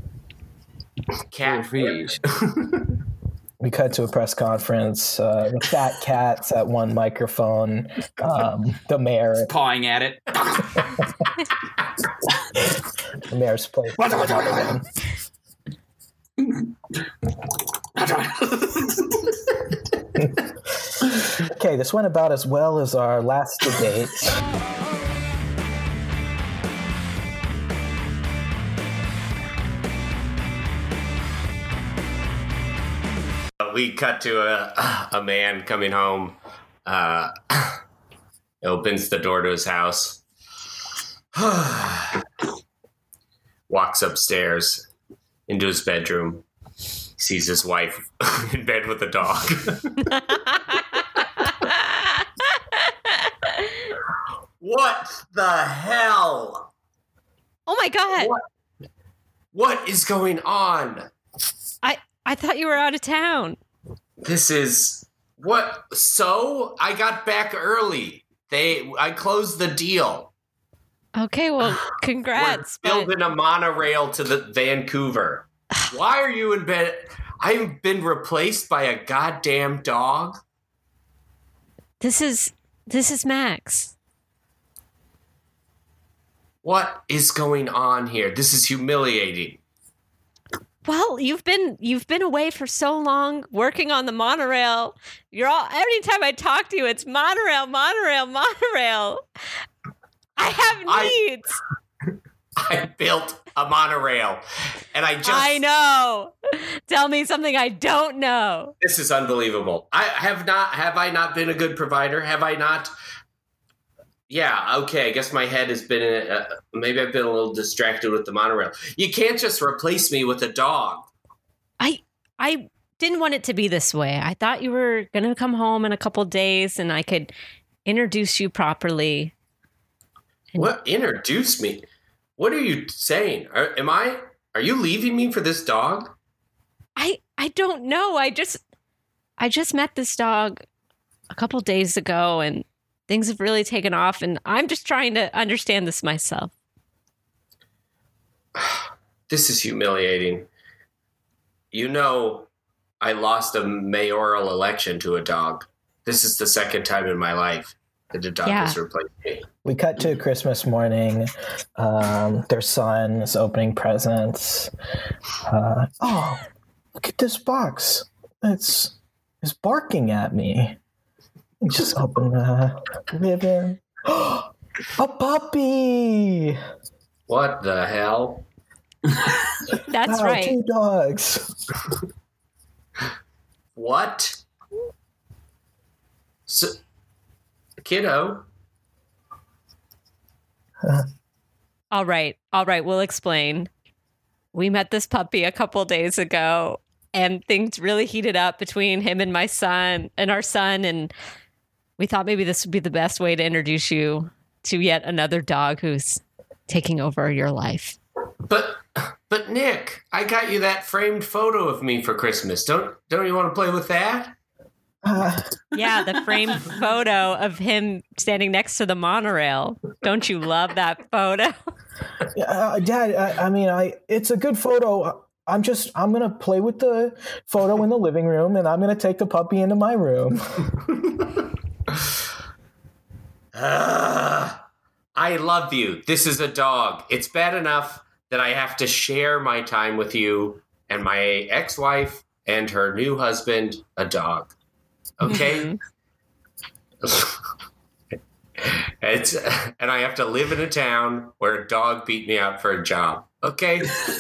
Cat fish. We cut to a press conference uh, with fat cats at one microphone. Um, the mayor Just pawing at it. The mayor's place. Okay, this went about as well as our last debate. We cut to a a man coming home. Uh, opens the door to his house. Walks upstairs into his bedroom. Sees his wife in bed with a dog. What the hell? Oh my God. What, what is going on? I, I thought you were out of town. This is what? So I got back early. They, I closed the deal. Okay, well, congrats. We're building but... a monorail to the Vancouver. Why are you in bed? I've been replaced by a goddamn dog. This is this is Max. What is going on here? This is humiliating. Well, you've been you've been away for so long working on the monorail. You're all every time I talk to you, it's monorail, monorail, monorail. I have needs. I, I built a monorail, and I just I know. Tell me something I don't know. This is unbelievable. I have not have I not been a good provider? Have I not? Yeah, okay. I guess my head has been, uh, maybe I've been a little distracted with the monorail. You can't just replace me with a dog. I I didn't want it to be this way. I thought you were going to come home in a couple days and I could introduce you properly. And what? Introduce me? What are you saying? Are, am I, are you leaving me for this dog? I I don't know. I just, I just met this dog a couple days ago and things have really taken off, and I'm just trying to understand this myself. This is humiliating. You know, I lost a mayoral election to a dog. This is the second time in my life that a dog Yeah. has replaced me. We cut to Christmas morning. Um, their son is opening presents. Uh, oh, look at this box. It's it's barking at me. Just open the ribbon. A puppy! What the hell? That's Wow, right. Two dogs. What? So, kiddo? All right. All right. We'll explain. We met this puppy a couple days ago, and things really heated up between him and my son and our son. And we thought maybe this would be the best way to introduce you to yet another dog who's taking over your life. But, but Nick, I got you that framed photo of me for Christmas. Don't, don't you want to play with that? Uh, Yeah, the framed photo of him standing next to the monorail. Don't you love that photo? uh, Dad, I, I mean, I it's a good photo. I'm just, I'm going to play with the photo in the living room, and I'm going to take the puppy into my room. uh, I love you. This is a dog. It's bad enough that I have to share my time with you and my ex-wife and her new husband, a dog. Okay? It's and I have to live in a town where a dog beat me out for a job. Okay?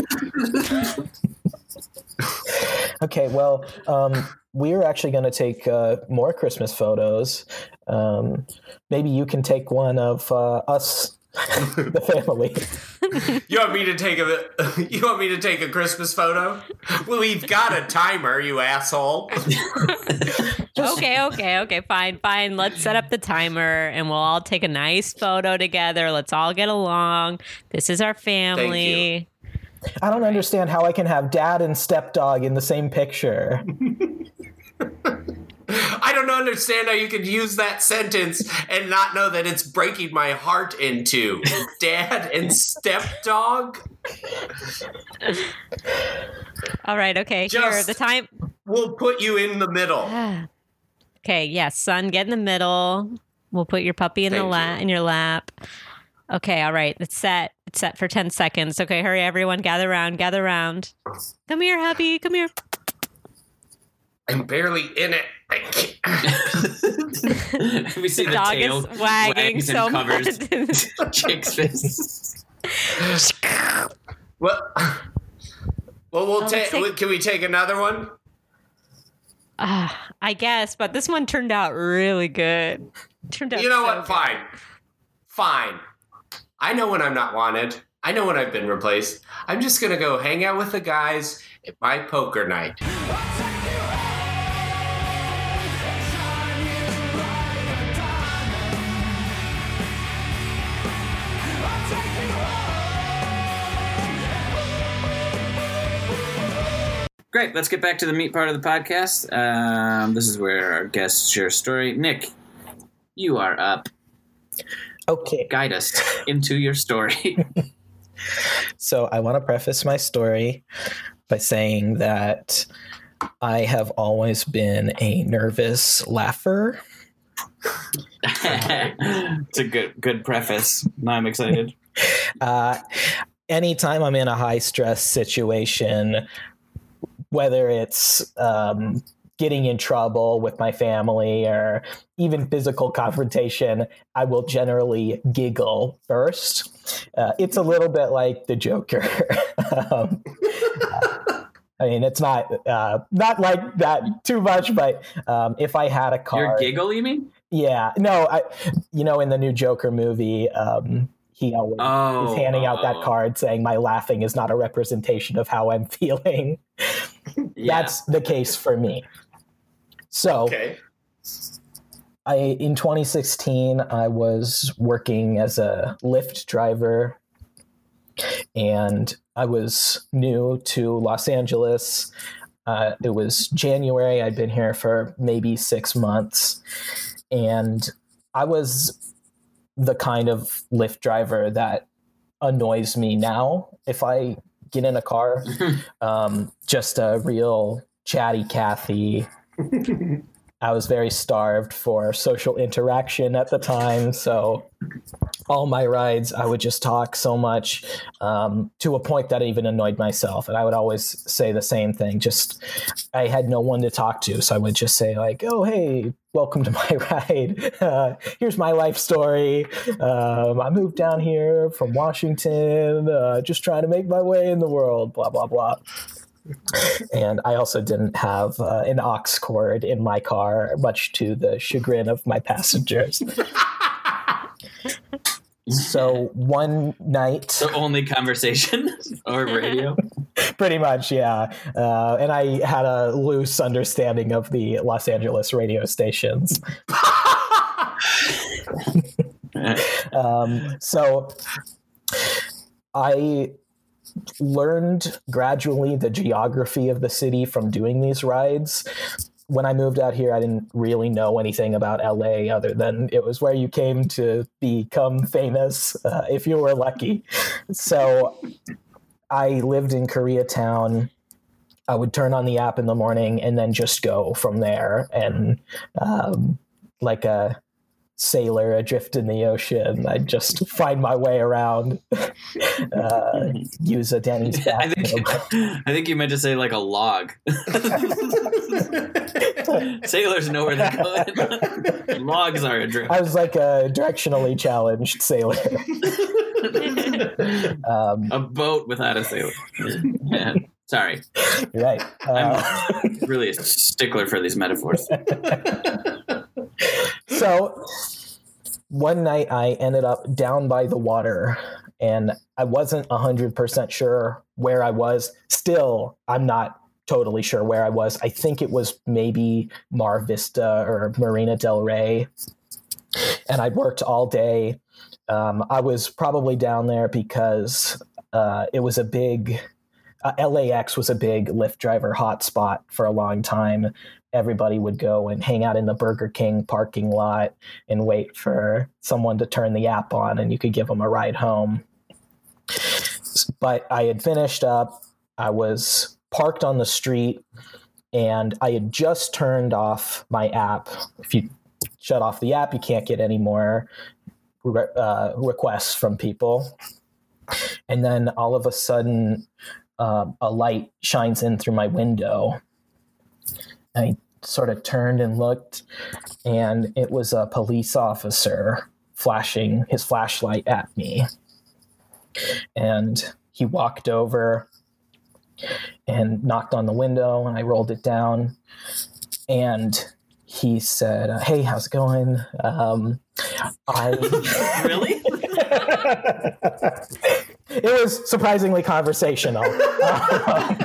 Okay, well, um, we're actually going to take uh, more Christmas photos. Um, maybe you can take one of uh, us, the family. You want me to take a you want me to take a Christmas photo? Well, we've got a timer, you asshole. Okay, okay, okay, fine, fine. Let's set up the timer and we'll all take a nice photo together. Let's all get along. This is our family. I don't understand how I can have dad and stepdog in the same picture. I I don't understand how you could use that sentence and not know that it's breaking my heart in two. Dad and stepdog? All right, okay. Just, here, the time. We'll put you in the middle. Okay, yes, son, get in the middle. We'll put your puppy in Thank the lap in your lap. Okay, all right. It's set. It's set for ten seconds. Okay, hurry, everyone. Gather around. Gather around. Come here, Happy. Come here. I'm barely in it. I can't. We see the, the dog tail is wagging so and covers Chick's fists. Well, well, we'll oh, take. take- Can we take another one? Uh, I guess, but this one turned out really good. Turned out you know so what? good. Fine. Fine. I know when I'm not wanted. I know when I've been replaced. I'm just going to go hang out with the guys at my poker night. Great. Let's get back to the meat part of the podcast. Um, this is where our guests share a story. Nick, you are up. Okay. Guide us into your story. So I want to preface my story by saying that I have always been a nervous laugher. It's a good good preface. Now I'm excited. Uh, anytime I'm in a high stress situation, whether it's um, getting in trouble with my family or even physical confrontation, I will generally giggle first. Uh, it's a little bit like the Joker. um, I mean, it's not uh, not like that too much, but um, if I had a card, your giggle, you mean? Yeah, no, I, you know, in the new Joker movie, um, he always oh, is handing out oh. that card saying, "My laughing is not a representation of how I'm feeling." Yeah. That's the case for me. So, okay. I in twenty sixteen, I was working as a Lyft driver, and I was new to Los Angeles. Uh, it was January. I'd been here for maybe six months, and I was the kind of Lyft driver that annoys me now. If I get in a car, um, just a real chatty Cathy. I was very starved for social interaction at the time, so all my rides, I would just talk so much um, to a point that it even annoyed myself. And I would always say the same thing. Just, I had no one to talk to. So I would just say like, oh, hey, welcome to my ride. Uh, here's my life story. Um, I moved down here from Washington, uh, just trying to make my way in the world, blah, blah, blah. And I also didn't have uh, an aux cord in my car, much to the chagrin of my passengers. So one night, the only conversation or radio, pretty much, yeah. Uh, and I had a loose understanding of the Los Angeles radio stations. um, so I learned gradually the geography of the city from doing these rides. When I moved out here, I didn't really know anything about L A other than it was where you came to become famous, uh, if you were lucky. So I lived in Koreatown. I would turn on the app in the morning and then just go from there. And um, like a sailor adrift in the ocean, I'd just find my way around, uh, use a Denny's I think, I think you meant to say like a log. Sailors know where they're going. Logs are adrift. I was like a directionally challenged sailor. um, a boat without a sailor. Yeah. Sorry. Right. Uh, I'm really a stickler for these metaphors. So one night I ended up down by the water, and I wasn't one hundred percent sure where I was. Still, I'm not totally sure where I was. I think it was maybe Mar Vista or Marina del Rey. And I worked all day. Um, I was probably down there because uh, it was a big uh, L A X was a big Lyft driver hotspot for a long time. Everybody would go and hang out in the Burger King parking lot and wait for someone to turn the app on, and you could give them a ride home. But I had finished up. I was parked on the street, and I had just turned off my app. If you shut off the app, you can't get any more re- uh, requests from people. And then all of a sudden, uh, a light shines in through my window. I sort of turned and looked, and it was a police officer flashing his flashlight at me. And he walked over and knocked on the window, and I rolled it down. And he said, "Hey, how's it going?" Um, I Really? It was surprisingly conversational. Um,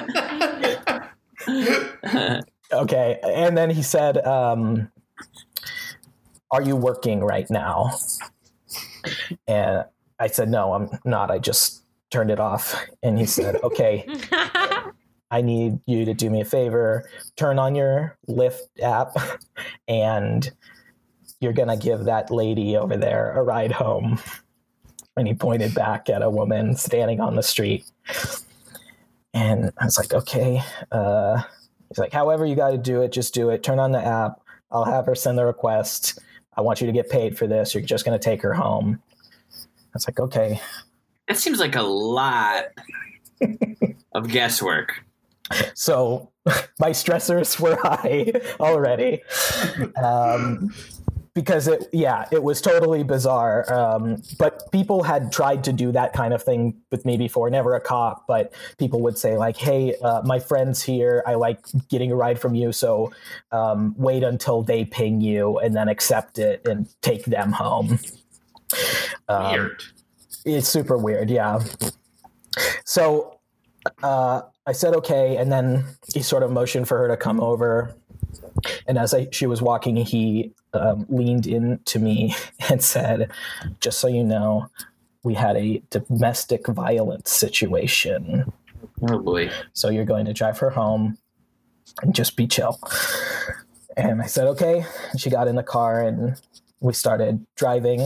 okay, and then he said, um, "Are you working right now?" And I said, "No, I'm not. I just turned it off." And he said, "Okay, I need you to do me a favor. Turn on your Lyft app, and you're going to give that lady over there a ride home." And he pointed back at a woman standing on the street. And I was like, okay. Uh, he's like, however you got to do it, just do it. Turn on the app. I'll have her send the request. I want you to get paid for this. You're just going to take her home. I was like, okay. That seems like a lot of guesswork. So my stressors were high already. Um, because it, yeah, it was totally bizarre. Um, but people had tried to do that kind of thing with me before, never a cop, but people would say like, hey, uh, my friend's here. I like getting a ride from you. So um, wait until they ping you and then accept it and take them home. Um, Weird. It's super weird. Yeah. So uh, I said, okay. And then he sort of motioned for her to come over. And as I, she was walking, he um, leaned into me and said, "Just so you know, we had a domestic violence situation. Oh boy. So you're going to drive her home and just be chill." And I said, okay. And she got in the car and we started driving.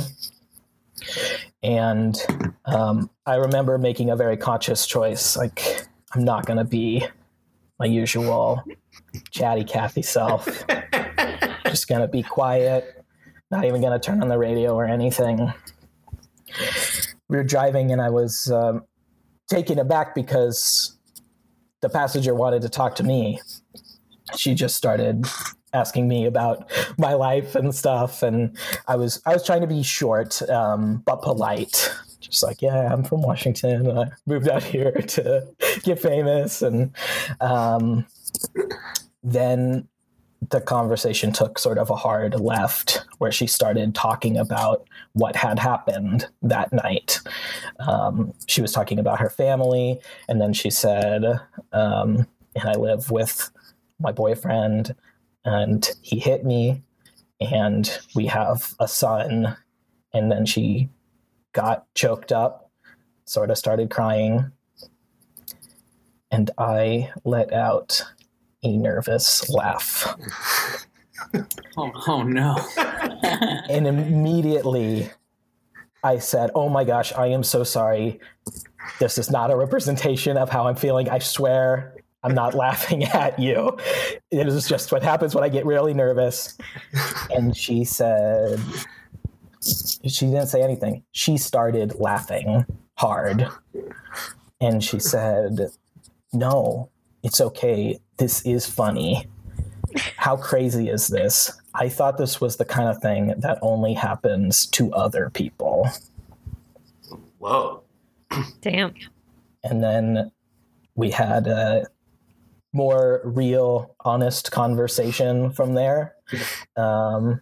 And um, I remember making a very conscious choice. Like, I'm not going to be my usual chatty Cathy self. Just gonna be quiet, not even gonna turn on the radio or anything. We were driving and I was um, taken aback because the passenger wanted to talk to me. She just started asking me about my life and stuff, and I was I was trying to be short um, but polite. Just like, yeah, I'm from Washington. I moved out here to get famous. And um, then the conversation took sort of a hard left where she started talking about what had happened that night. Um, she was talking about her family. And then she said, um, and I live with my boyfriend and he hit me and we have a son. And then she got choked up, sort of started crying, and I let out a nervous laugh. Oh, oh no. And immediately I said, "Oh my gosh, I am so sorry. This is not a representation of how I'm feeling. I swear I'm not laughing at you. It is just what happens when I get really nervous." And she said, she didn't say anything. She started laughing hard. And she said, "No, it's okay. This is funny. How crazy is this? I thought this was the kind of thing that only happens to other people." Whoa. Damn. And then we had a more real, honest conversation from there. Um,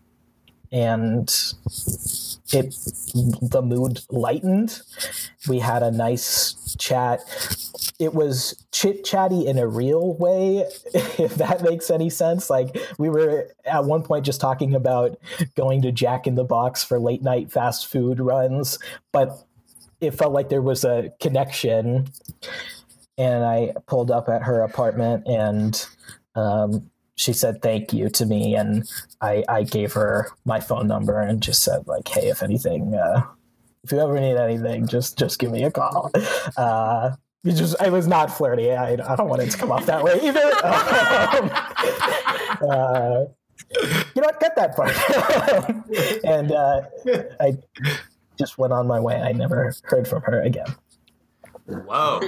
and it, the mood lightened. We had a nice chat. It was chit chatty in a real way, if that makes any sense. Like, we were at one point just talking about going to Jack in the Box for late night fast food runs, but it felt like there was a connection. and I pulled up at her apartment, and um, she said thank you to me, and I, I gave her my phone number and just said, like, hey, if anything, uh, if you ever need anything, just just give me a call. Uh, it just I was not flirty. I, I don't want it to come off that way either. Um, uh, you don't get that part. And uh, I just went on my way. I never heard from her again. Whoa.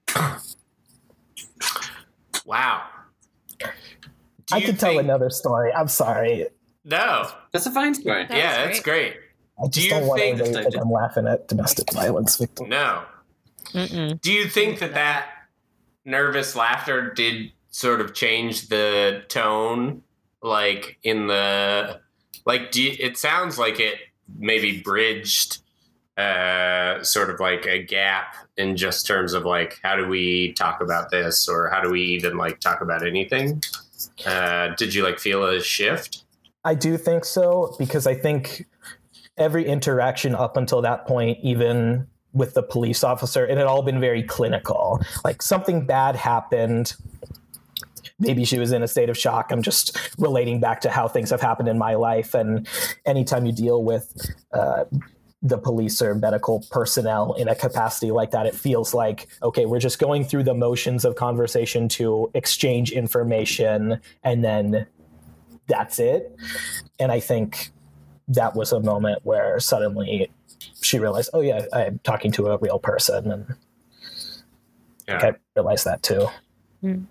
Wow. Do I could tell think... another story. I'm sorry. No. That's a fine story. That yeah, great. that's great. I just Do you don't want think- to think I'm laughing at domestic violence victims. No. Mm-mm. Do you think that that nervous laughter did sort of change the tone, like in the, like, do you, it sounds like it maybe bridged uh, sort of like a gap in just terms of like, how do we talk about this, or how do we even like talk about anything? Uh, did you like feel a shift? I do think so, because I think every interaction up until that point, even with the police officer, it had all been very clinical. Like, something bad happened. Maybe she was in a state of shock. I'm just relating back to how things have happened in my life. And anytime you deal with uh, the police or medical personnel in a capacity like that, it feels like, okay, we're just going through the motions of conversation to exchange information, and then that's it. And I think that was a moment where suddenly she realized, oh yeah, I'm talking to a real person. And Yeah. I realized that too. Mm.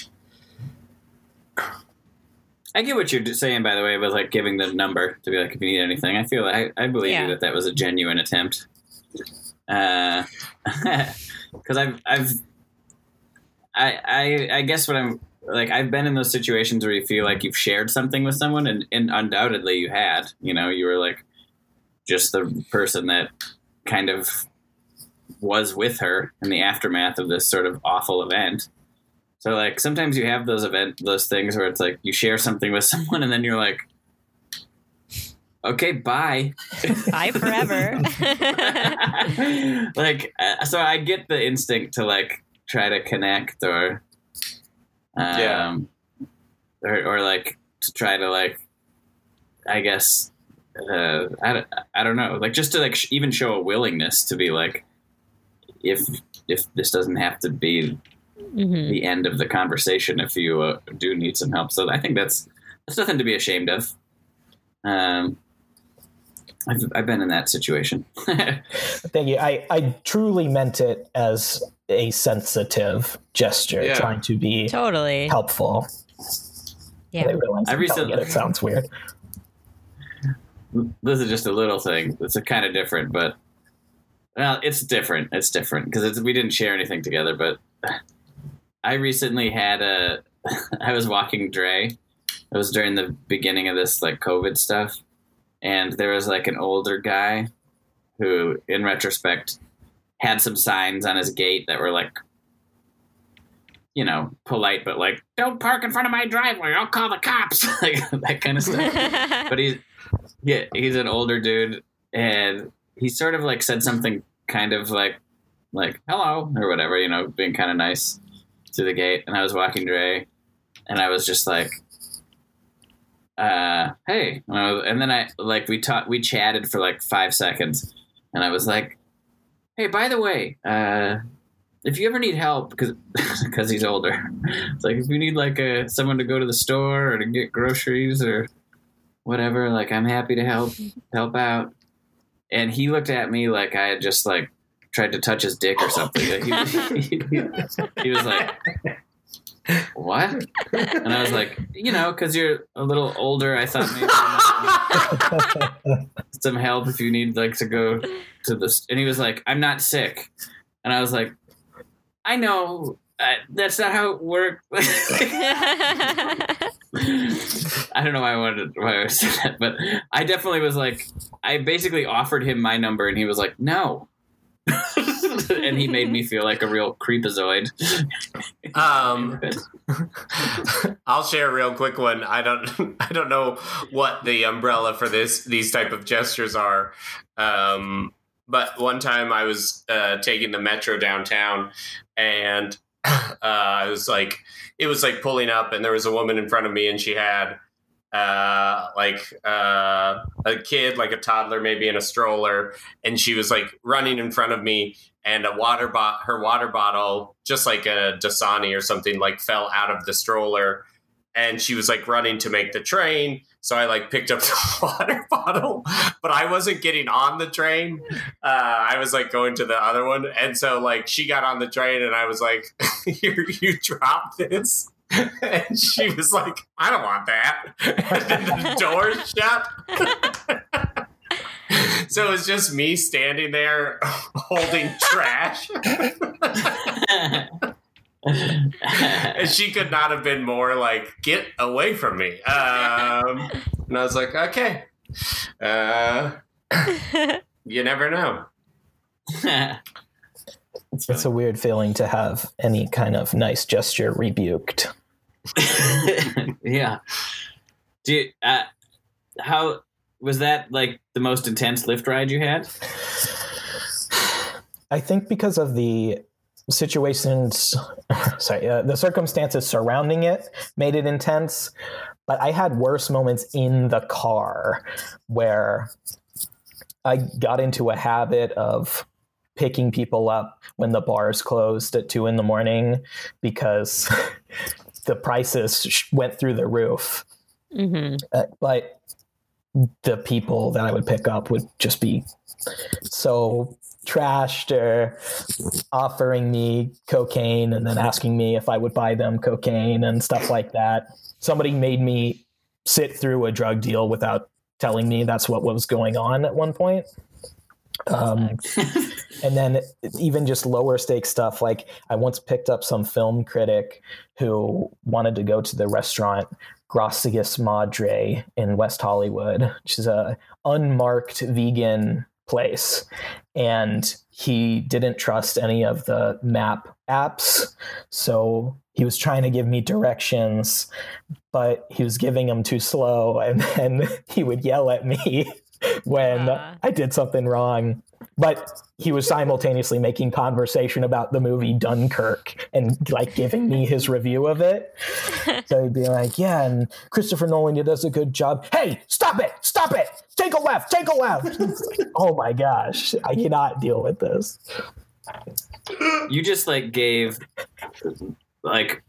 I get what you're saying, by the way, with like giving the number to be like, if you need anything. I feel I, I believe Yeah. you that that was a genuine attempt. Uh, because I've I've I, I I guess what I'm like I've been in those situations where you feel like you've shared something with someone, and, and undoubtedly you had. You know, you were like just the person that kind of was with her in the aftermath of this sort of awful event. So like sometimes you have those event those things where it's like you share something with someone and then you're like, okay, bye. Bye forever. Like, uh, so I get the instinct to like try to connect or, um, Yeah. or, or like to try to like, I guess, uh, I don't, I don't know, like just to like sh- even show a willingness to be like, if, if this doesn't have to be Mm-hmm. the end of the conversation, if you uh, do need some help. So I think that's, that's nothing to be ashamed of. Um, I've, I've been in that situation. Thank you. I, I truly meant it as a sensitive gesture, Yeah. trying to be Totally. helpful. Yeah. But I realized I I'm recently- telling it, it sounds weird. This is just a little thing. It's a kind of different, but well, it's different. It's different because it's, we didn't share anything together, but I recently had a, I was walking Dre. It was during the beginning of this like COVID stuff. And there was like an older guy who, in retrospect, had some signs on his gate that were like, you know, polite, but like, don't park in front of my driveway, I'll call the cops. Like that kind of stuff. But he's, yeah, he's an older dude. And he sort of like said something kind of like, like, hello, or whatever, you know, being kind of nice through the gate. And I was walking Dre, and I was just like, uh, hey. And, I was, and then I, like, we talked, we chatted for like five seconds. And I was like, hey, by the way, uh, if you ever need help, because because he's older, it's like, if you need like a, someone to go to the store or to get groceries or whatever, like, I'm happy to help, help out. And he looked at me like I had just like tried to touch his dick or something. Like, he, he, he, he was like, what? And I was like, you know, because you're a little older, I thought maybe some help if you need like to go to this. And he was like, I'm not sick. And I was like, I know, uh, that's not how it works. I don't know why I wanted why I said that, but I definitely was like, I basically offered him my number, and he was like, no. And he made me feel like a real creepazoid. Um, I'll share a real quick one. I don't, I don't know what the umbrella for this these type of gestures are. Um, but one time I was uh, taking the metro downtown, and uh, I was like, it was like pulling up, and there was a woman in front of me, and she had uh, like uh, a kid, like a toddler, maybe in a stroller, and she was like running in front of me, and a water bot, her water bottle, just like a Dasani or something, like fell out of the stroller, and she was like running to make the train. So I like picked up the water bottle, but I wasn't getting on the train. Uh, I was like going to the other one. And so like she got on the train and I was like, here, you dropped this. And she was like, I don't want that. And then the door shut. So it was just me standing there holding trash. And she could not have been more like, get away from me. Um, and I was like, okay. Uh, you never know. It's a weird feeling to have any kind of nice gesture rebuked. Yeah. Do you, uh, how was that like the most intense Lyft ride you had? I think because of the situations, sorry, uh, the circumstances surrounding it made it intense, but I had worse moments in the car where I got into a habit of picking people up when the bars closed at two in the morning because the prices went through the roof. Mm-hmm. Uh, but the people that I would pick up would just be so trashed or offering me cocaine and then asking me if I would buy them cocaine and stuff like that. Somebody made me sit through a drug deal without telling me that's what was going on at one point. Um, and then even just lower stakes stuff. Like I once picked up some film critic who wanted to go to the restaurant Gracias Madre in West Hollywood, which is a unmarked vegan place. And he didn't trust any of the map apps. So he was trying to give me directions, but he was giving them too slow. And then he would yell at me when uh. I did something wrong. But he was simultaneously making conversation about the movie Dunkirk and like giving me his review of it. So he'd be like, yeah, and Christopher Nolan does a good job. Hey, stop it, stop it. Take a left, take a left. Like, oh my gosh, I cannot deal with this. You just like gave like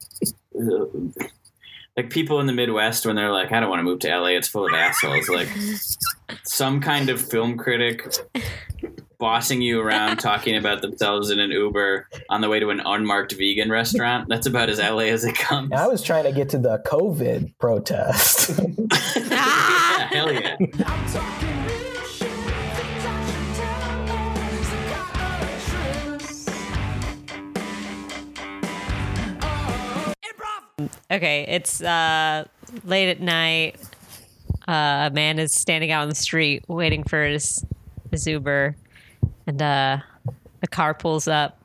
like people in the Midwest when they're like, I don't want to move to L A, it's full of assholes. Like some kind of film critic bossing you around talking about themselves in an Uber on the way to an unmarked vegan restaurant. That's about as L A as it comes. I was trying to get to the COVID protest. Yeah, hell yeah. Okay, it's uh, late at night. Uh, a man is standing out on the street waiting for his, his Uber, and uh, a car pulls up.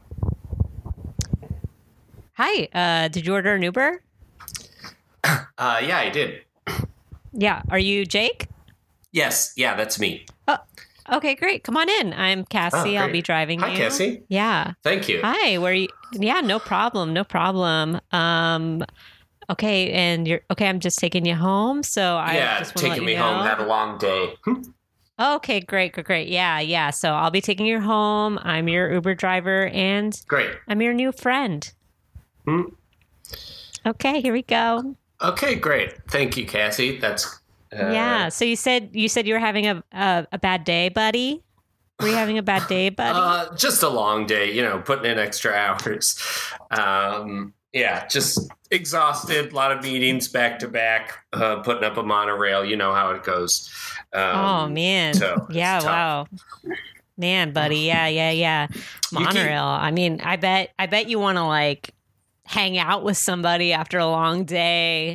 Hi, uh, did you order an Uber? Uh, yeah, I did. Yeah, are you Jake? Yes, yeah, that's me. Oh, okay, great. Come on in. I'm Cassie. Oh, I'll be driving Hi, you. Hi, Cassie. Yeah. Thank you. Hi. Where are you? Yeah, no problem. No problem. Um, okay, and you're okay. I'm just taking you home. So I yeah, just want to let taking you me know. home. Had a long day. Okay, great, great, great. Yeah, yeah. So I'll be taking you home. I'm your Uber driver, and great. I'm your new friend. Hmm. Okay, here we go. Okay, great. Thank you, Cassie. That's uh, yeah. So you said you said you were having a, a a bad day, buddy. Were you having a bad day, buddy? Uh, just a long day. You know, putting in extra hours. Um, yeah, just exhausted. A lot of meetings back to back. Uh, putting up a monorail. You know how it goes. Um, oh man. So yeah. Wow. Man, buddy. Yeah. Yeah. Yeah. Monorail. I mean, I bet. I bet you want to like hang out with somebody after a long day.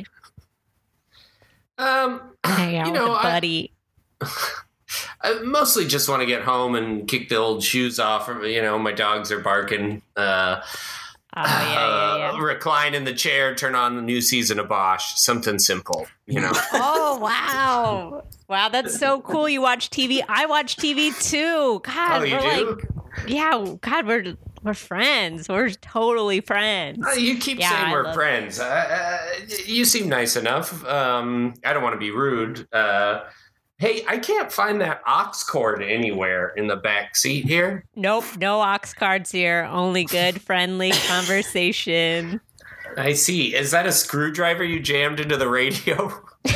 Um, hang out you know, with a buddy. I, I mostly just want to get home and kick the old shoes off. You know, my dogs are barking. Uh, oh, yeah, yeah, yeah. Uh, recline in the chair, turn on the new season of Bosch. Something simple, you know. Oh, wow. Wow, that's so cool. You watch T V. I watch T V too. God, oh, you we're do? like, yeah, God, we're We're friends. We're totally friends. Uh, you keep Yeah, saying I we're love- friends. Uh, uh, you seem nice enough. Um, I don't want to be rude. Uh, hey, I can't find that aux cord anywhere in the back seat here. Nope, no ox cards here. Only good, friendly conversation. I see. Is that a screwdriver you jammed into the radio?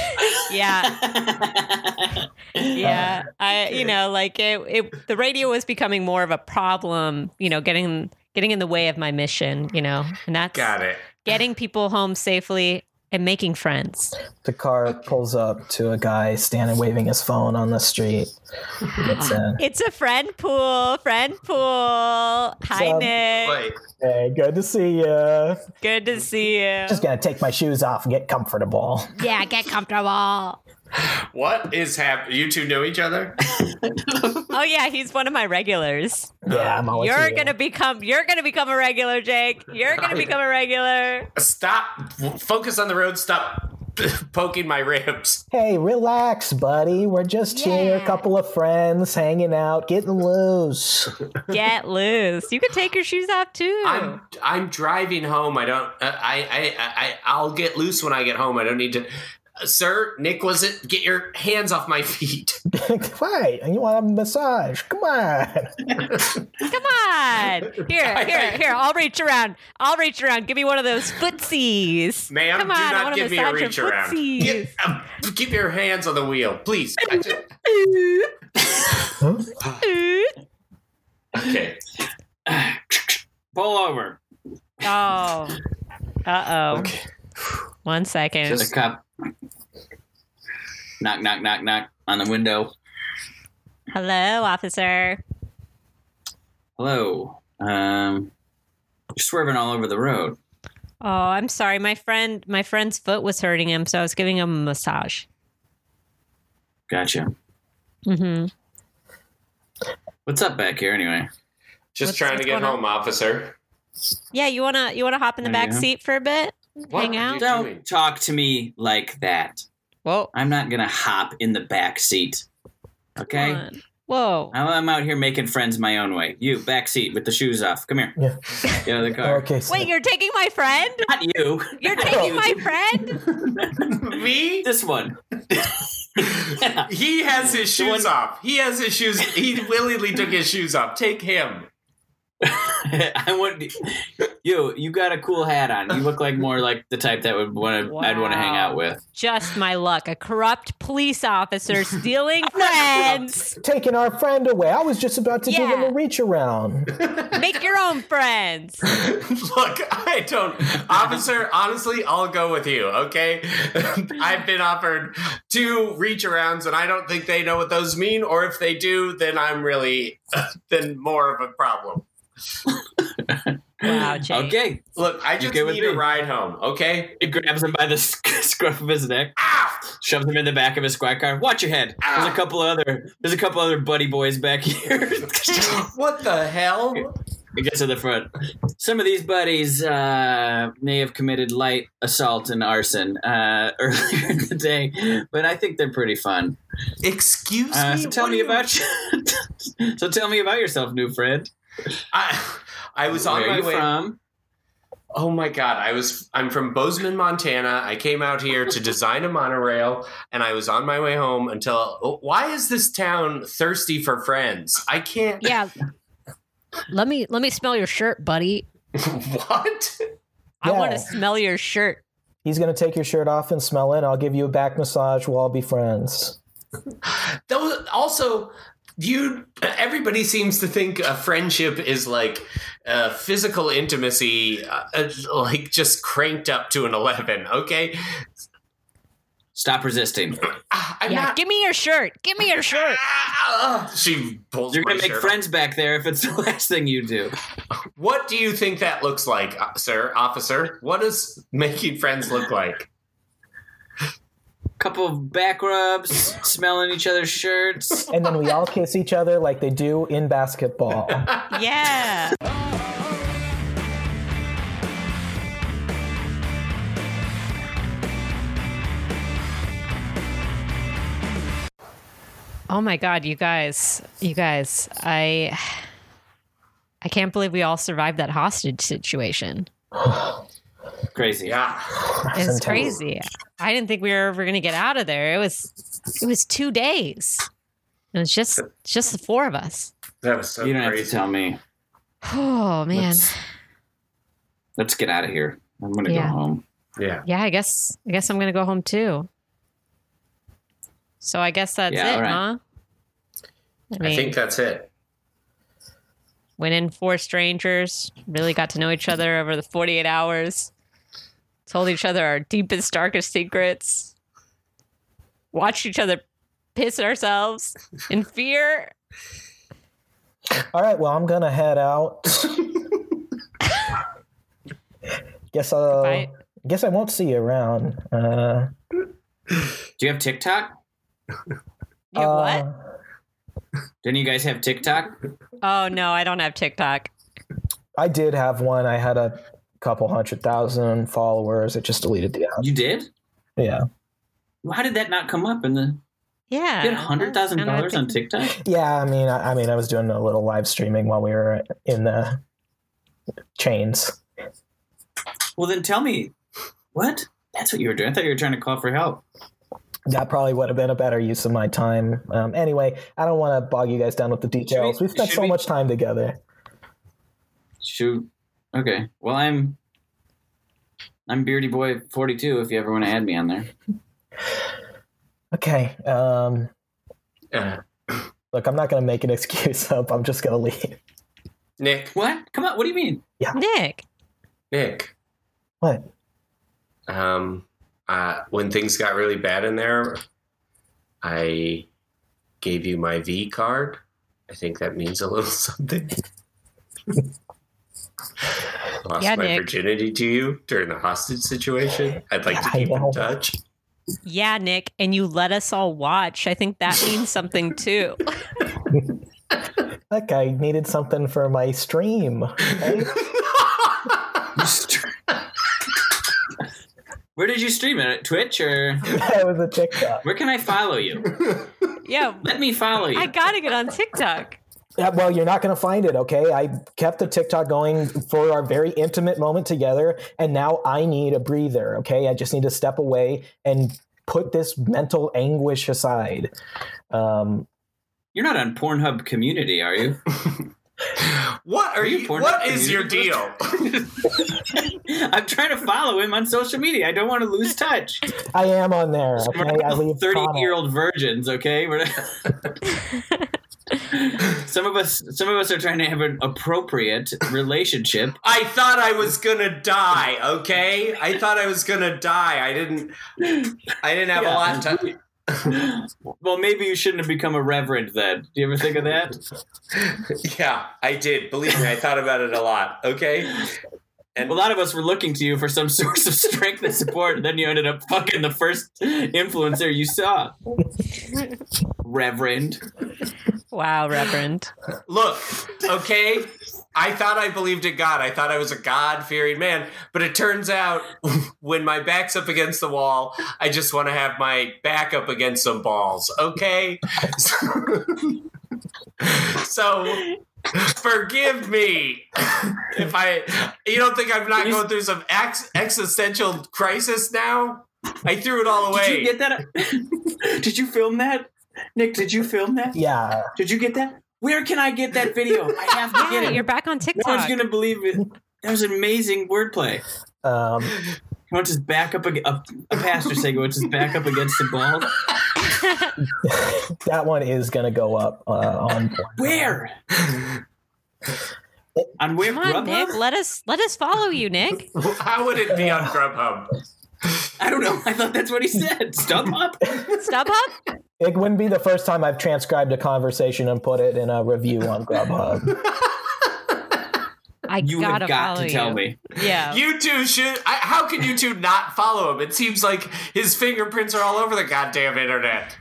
Yeah. Yeah. I you know, like it, it the radio was becoming more of a problem, you know, getting getting in the way of my mission, you know. And that's Got it. getting people home safely and making friends. The car pulls up to a guy standing waving his phone on the street. He gets in. It's a friend pool, friend pool. Hi, up? Nick. Wait. Hey, good to see you. Good to see you. Just gonna take my shoes off and get comfortable. Yeah, get comfortable. What is happening? You two know each other? Oh yeah, he's one of my regulars. Yeah, I'm always You're here. gonna become. You're gonna become a regular, Jake. You're gonna become a regular. Stop. Focus on the road. Stop poking my ribs. Hey, relax, buddy. We're just here, a Yeah. couple of friends hanging out, getting loose. Get loose. You can take your shoes off too. I'm I'm driving home. I don't. Uh, I, I I I'll get loose when I get home. I don't need to. Uh, sir, Nick, was it? Get your hands off my feet. Why? You want a massage? Come on. Come on. Here, here, here. I'll reach around. I'll reach around. Give me one of those footsies. Ma'am, Come do on, I not wanna give me a massage your reach around. footsies. Get, um, keep your hands on the wheel, please. I just- okay. Pull over. Oh. Uh-oh. Okay. One second. Just a cop. Knock, knock, knock, knock on the window. Hello, officer. Hello. Um, you're swerving all over the road. Oh, I'm sorry. My friend, my friend's foot was hurting him, so I was giving him a massage. Gotcha. Mm-hmm. What's up back here, anyway? Just What's- trying what's to get going on? home, officer. Yeah, you wanna you wanna hop in the There you back go. seat for a bit? What Hang are out? you Don't doing? talk to me like that. Whoa. I'm not gonna hop in the back seat. Okay? Come on. Whoa. I'm out here making friends my own way. You, back seat with the shoes off. Come here. Yeah. Get out of the car. Okay. So Wait, you're taking my friend? Not you. You're Not taking you. my friend? Me? This one. He has his The shoes one- off. He has his shoes. He willingly took his shoes off. Take him. I want you. You got a cool hat on. You look like more like the type that would want to. I'd want to hang out with. Just my luck. A corrupt police officer stealing friends. taking our friend away. I was just about to give him Yeah. a reach around. Make your own friends. Look, I don't. Officer, honestly, I'll go with you, okay? I've been offered two reach arounds, and I don't think they know what those mean, or if they do, then I'm really, then more of a problem. Wow, Jake. Okay. Look, I just okay with need a me? ride home, okay? He grabs him by the sc- scruff of his neck, Ow! shoves him in the back of his squad car. Watch your head. There's a couple other. There's a couple other buddy boys back here. What the hell? He gets to the front. Some of these buddies uh, may have committed light assault and arson uh, earlier in the day, but I think they're pretty fun. Excuse Uh, me? so tell What me do you- about you. So tell me about yourself, new friend. I, I was on Where my are you way. from? Oh my god, I was I'm from Bozeman, Montana. I came out here to design a monorail and I was on my way home until oh, why is this town thirsty for friends? I can't Yeah. Let me let me smell your shirt, buddy. What? I want to Yeah. smell your shirt. He's going to take your shirt off and smell it. I'll give you a back massage. We'll all be friends. Those also you everybody seems to think a friendship is like uh, physical intimacy uh, uh, like just cranked up to an eleven, okay? Stop resisting. Ah, I'm Yeah, not give me your shirt. Give me your shirt. Ah, she pulls You're my gonna make shirt off. friends back there if it's the last thing you do. What do you think that looks like, uh, sir, officer? What does making friends look like? Couple of back rubs, smelling each other's shirts. And then we all kiss each other like they do in basketball. Yeah. Oh my god, you guys. You guys. I I can't believe we all survived that hostage situation. Crazy. Yeah. It's crazy. I didn't think we were ever going to get out of there. It was it was two days. It was just just the four of us. That was so You don't crazy. have to tell me. Oh man. Let's, let's get out of here. I'm gonna Yeah. go home. Yeah. Yeah, I guess I guess I'm gonna go home too. So I guess that's Yeah, it, all right. huh? I mean, I think that's it. went in four strangers, really got to know each other over the forty-eight hours, told each other our deepest, darkest secrets, watched each other piss ourselves in fear. All right, well, I'm going to head out. guess I'll, Bye. guess I won't see you around. Uh, Do you have TikTok? You have uh, what? Didn't you guys have TikTok? Oh, no, I don't have TikTok. I did have one. I had a couple hundred thousand followers. It just deleted the app. You did? Yeah. How did that not come up in the? Yeah. You had hundred thousand And I dollars on think- TikTok? Yeah, I mean, I, I mean, I was doing a little live streaming while we were in the chains. Well, then tell me, what? That's what you were doing. I thought you were trying to call for help. That probably would have been a better use of my time. Um, anyway, I don't want to bog you guys down with the details. we- We've spent should so we- much time together. Shoot. Okay. Well, I'm. I'm Beardy Boy forty-two. If you ever want to add me on there. Okay. Um, Uh, look, I'm not going to make an excuse up. I'm just going to leave. Nick, What? Come on. What do you mean? Nick. Nick. What? Um, uh, when things got really bad in there, I gave you my V card. I think that means a little something. Lost Yeah, my Nick. virginity to you during the hostage situation. I'd like to I keep know. in touch. Yeah, Nick. And you let us all watch. I think that means something too. That guy needed something for my stream. Right? Where did you stream it? At Twitch or That was a TikTok. where can I follow you? Yeah. Let me follow you. I got to get on TikTok. Yeah, well, you're not going to find it, okay? I kept the TikTok going for our very intimate moment together, and now I need a breather, okay? I just need to step away and put this mental anguish aside. Um, You're not on Pornhub Community, are you? What are Are you you? porn- What is your community deal? I'm trying to follow him on social media. I don't want to lose touch. I am on there, We're okay? I not leave thirty-year-old virgins, okay? We're some of us, some of us are trying to have an appropriate relationship. I thought I was gonna die. Okay, I thought I was gonna die. I didn't. I didn't have Yeah. a lot to. Well, maybe you shouldn't have become a reverend then. Do you ever think of that? Yeah, I did. Believe me, I thought about it a lot. Okay. And A lot of us were looking to you for some source of strength and support, and then you ended up fucking the first influencer you saw. Reverend. Wow, Reverend. look, okay. I thought I believed in God. I thought I was a God-fearing man. But it turns out when my back's up against the wall, I just want to have my back up against some balls. Okay? So forgive me if I... You don't think I'm not going through some ex- existential crisis now? I threw it all away. Did you get that? Did you film that? Nick, did you film that? Yeah. Did you get that? Where can I get that video? I have to Yeah, get it. you're back on No one's TikTok. going to believe it. That was amazing wordplay. Um, He wants his back up, ag- a, a pastor saying he wants his back up against the balls. that one is going to go up uh, on Pornhub. Where? On where? Come on, Grubhub? Nick. Let us let us follow you, Nick. How would it be on Grubhub? I don't know. I thought that's what he said. StubHub? StubHub? It wouldn't be the first time I've transcribed a conversation and put it in a review on Grubhub. I You gotta have got follow to tell you. me. Yeah. You two should. I, how can you two not follow him? It seems like his fingerprints are all over the goddamn internet.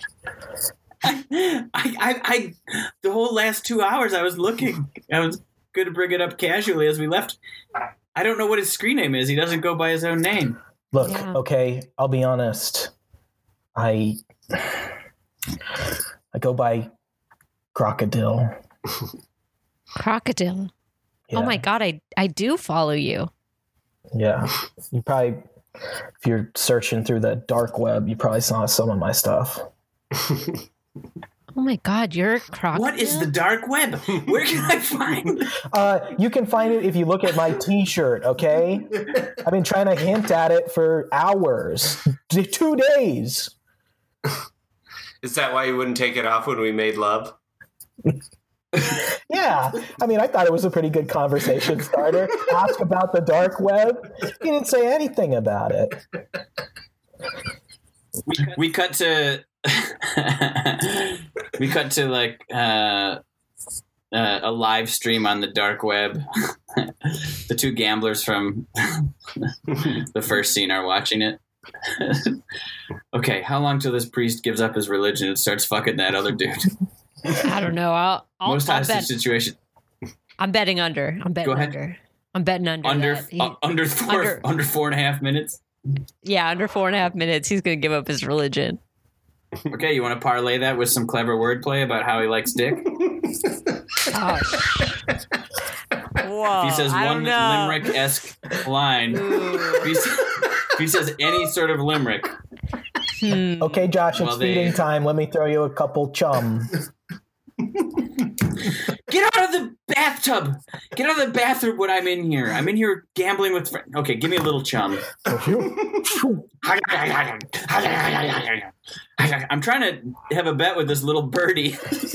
I, I, I, the whole last two hours I was looking. I was going to bring it up casually as we left. I don't know what his screen name is. He doesn't go by his own name. Look, Yeah. okay, I'll be honest. I I go by Crocodile. Crocodile. Yeah. Oh my God, I, I do follow you. Yeah. You probably, if you're searching through the dark web, you probably saw some of my stuff. Oh my God, you're a crocodile? What is the dark web? Where can I find? Uh, you can find it if you look at my t-shirt, okay? I've been trying to hint at it for hours. D- two days. Is that why you wouldn't take it off when we made love? Yeah. I mean, I thought it was a pretty good conversation starter. Ask about the dark web. He didn't say anything about it. We, we cut to... we cut to like uh, uh, a live stream on the dark web. The two gamblers from the first scene are watching it. Okay, how long till this priest gives up his religion and starts fucking that other dude? I don't know. I'll, I'll, Most I'll hostage bet. situation. I'm betting under. I'm betting Go ahead. under. I'm betting under. Under that. He- uh, under four under- under four and a half minutes. yeah, under four and a half minutes, he's going to give up his religion. Okay, you want to parlay that with some clever wordplay about how he likes dick? Oh. Whoa, If he says I one don't know. limerick-esque line, if he, s- if he says any sort of limerick, Hmm. Okay, Josh, it's Well, they- feeding time. Let me throw you a couple chum. get out of the bathtub! Get out of the bathroom when I'm in here. I'm in here gambling with friends. Okay, give me a little chum. I'm trying to have a bet with this little birdie.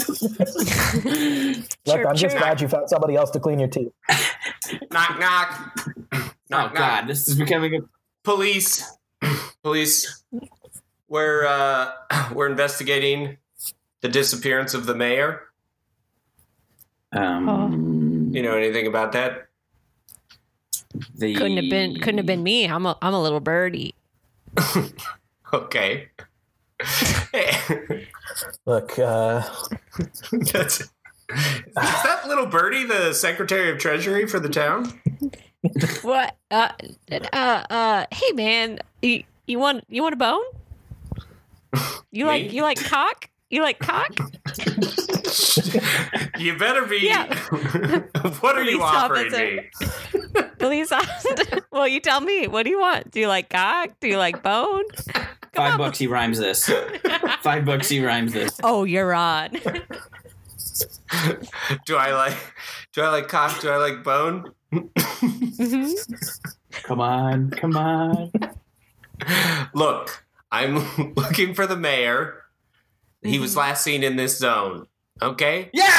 Look, I'm just chirp. glad you found somebody else to clean your teeth. Knock, knock. Oh knock, God, knock. this is becoming a Police. Police. We're, uh, we're investigating the disappearance of the mayor. Um, You know anything about that? the Couldn't have been. Couldn't have been me. I'm a. I'm a little birdie. Okay. Look, uh, That's, is that little birdie the Secretary of Treasury for the town? What? Uh. Uh. Uh. Hey, man. You, you want? You want a bone? You Me? like? You like cock? You like cock? You better be. Yeah. What are you Police offering officer. me? Police officer. Well, you tell me. What do you want? Do you like cock? Do you like bone? Five bucks he rhymes this. Five bucks he rhymes this. Oh, you're on. Do I like? Do I like cock? Do I like bone? Come on, come on. Look, I'm looking for the mayor. He was last seen in this zone. Okay. Yeah!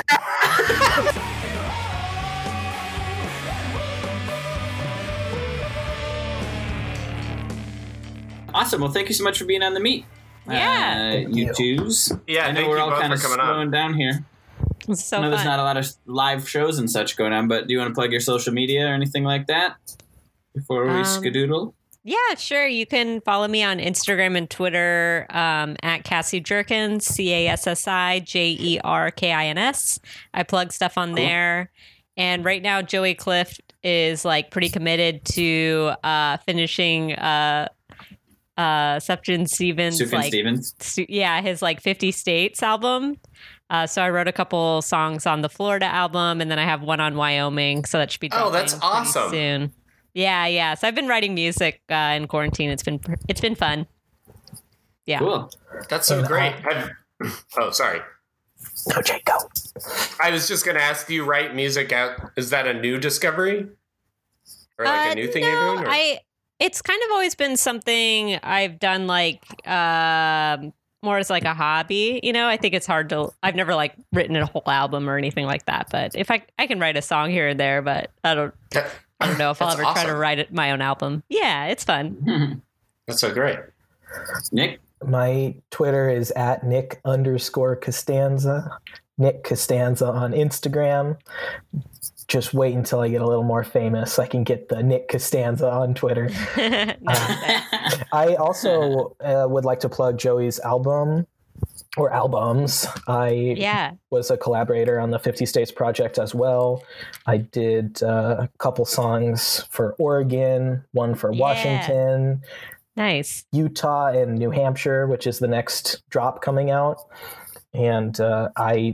Awesome. Well, thank you so much for being on the meet. Yeah. Uh, you twos. Yeah, I know thank we're you all both kind of for coming on. slowing down here. It's so I know there's fun. not a lot of live shows and such going on, but do you want to plug your social media or anything like that before we Um, skadoodle? Yeah, sure. You can follow me on Instagram and Twitter um, at Cassie Jerkins, C A S S I J E R K I N S. I plug stuff on Cool. there. And right now, Joey Clift is like pretty committed to uh, finishing uh, uh, Sufjan Stevens. Sufjan like, Stevens. stu- yeah, his like fifty States album. Uh, so I wrote a couple songs on the Florida album, and then I have one on Wyoming. So that should be Oh, that's dropping pretty awesome. soon. Yeah, yeah. So I've been writing music uh, in quarantine. It's been it's been fun. Yeah. Cool. That's so And great. I- I've- oh, sorry. no, Jake, go. I was just going to ask, do you write music out? Is that a new discovery? Or like Uh, a new thing no, you're doing? Or? I it's kind of always been something I've done like um more as like a hobby. You know, I think it's hard to I've never like written a whole album or anything like that. But if I I can write a song here and there, but I don't That- I don't know if I'll That's ever try to awesome. write it, my own album. Yeah, it's fun. That's so great. Nick? My Twitter is at Nick underscore Costanza. Nick Costanza on Instagram. Just wait until I get a little more famous. I can get the Nick Costanza on Twitter. No, I also uh, would like to plug Joey's album or albums. I yeah. was a collaborator on the fifty States Project as well. I did uh, a couple songs for Oregon, one for Yeah. Washington, Nice. Utah, and New Hampshire, which is the next drop coming out. And uh, I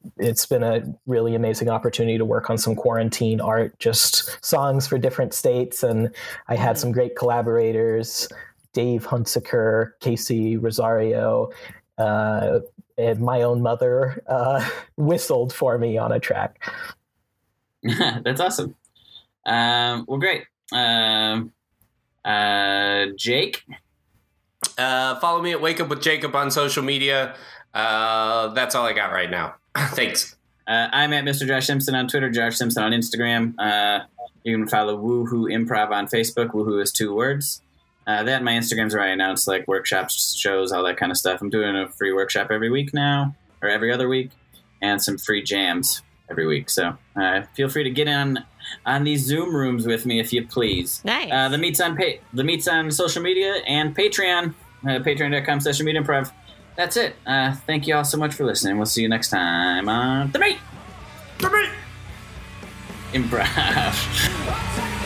it's been a really amazing opportunity to work on some quarantine art, just songs for different states. And I had some great collaborators, Dave Hunsaker, Casey Rosario, uh, and my own mother uh, whistled for me on a track. That's awesome. Um, well, great. Um, uh, Jake? Uh, follow me at Wake Up with Jacob on social media. Uh, that's all I got right now. Thanks. Uh, I'm at Mister Josh Simpson on Twitter, Josh Simpson on Instagram. Uh, you can follow Woohoo Improv on Facebook. Woohoo is two words. Uh, that and my Instagrams where I announce like workshops, shows, all that kind of stuff. I'm doing a free workshop every week now, or every other week, and some free jams every week. So uh, feel free to get on on these Zoom rooms with me if you please. Nice. Uh, the meet's on pa- the meet's on social media and Patreon, uh, patreon.com slash meet improv. That's it. Uh, thank you all so much for listening. We'll see you next time on The Meet. The Meet. Improv.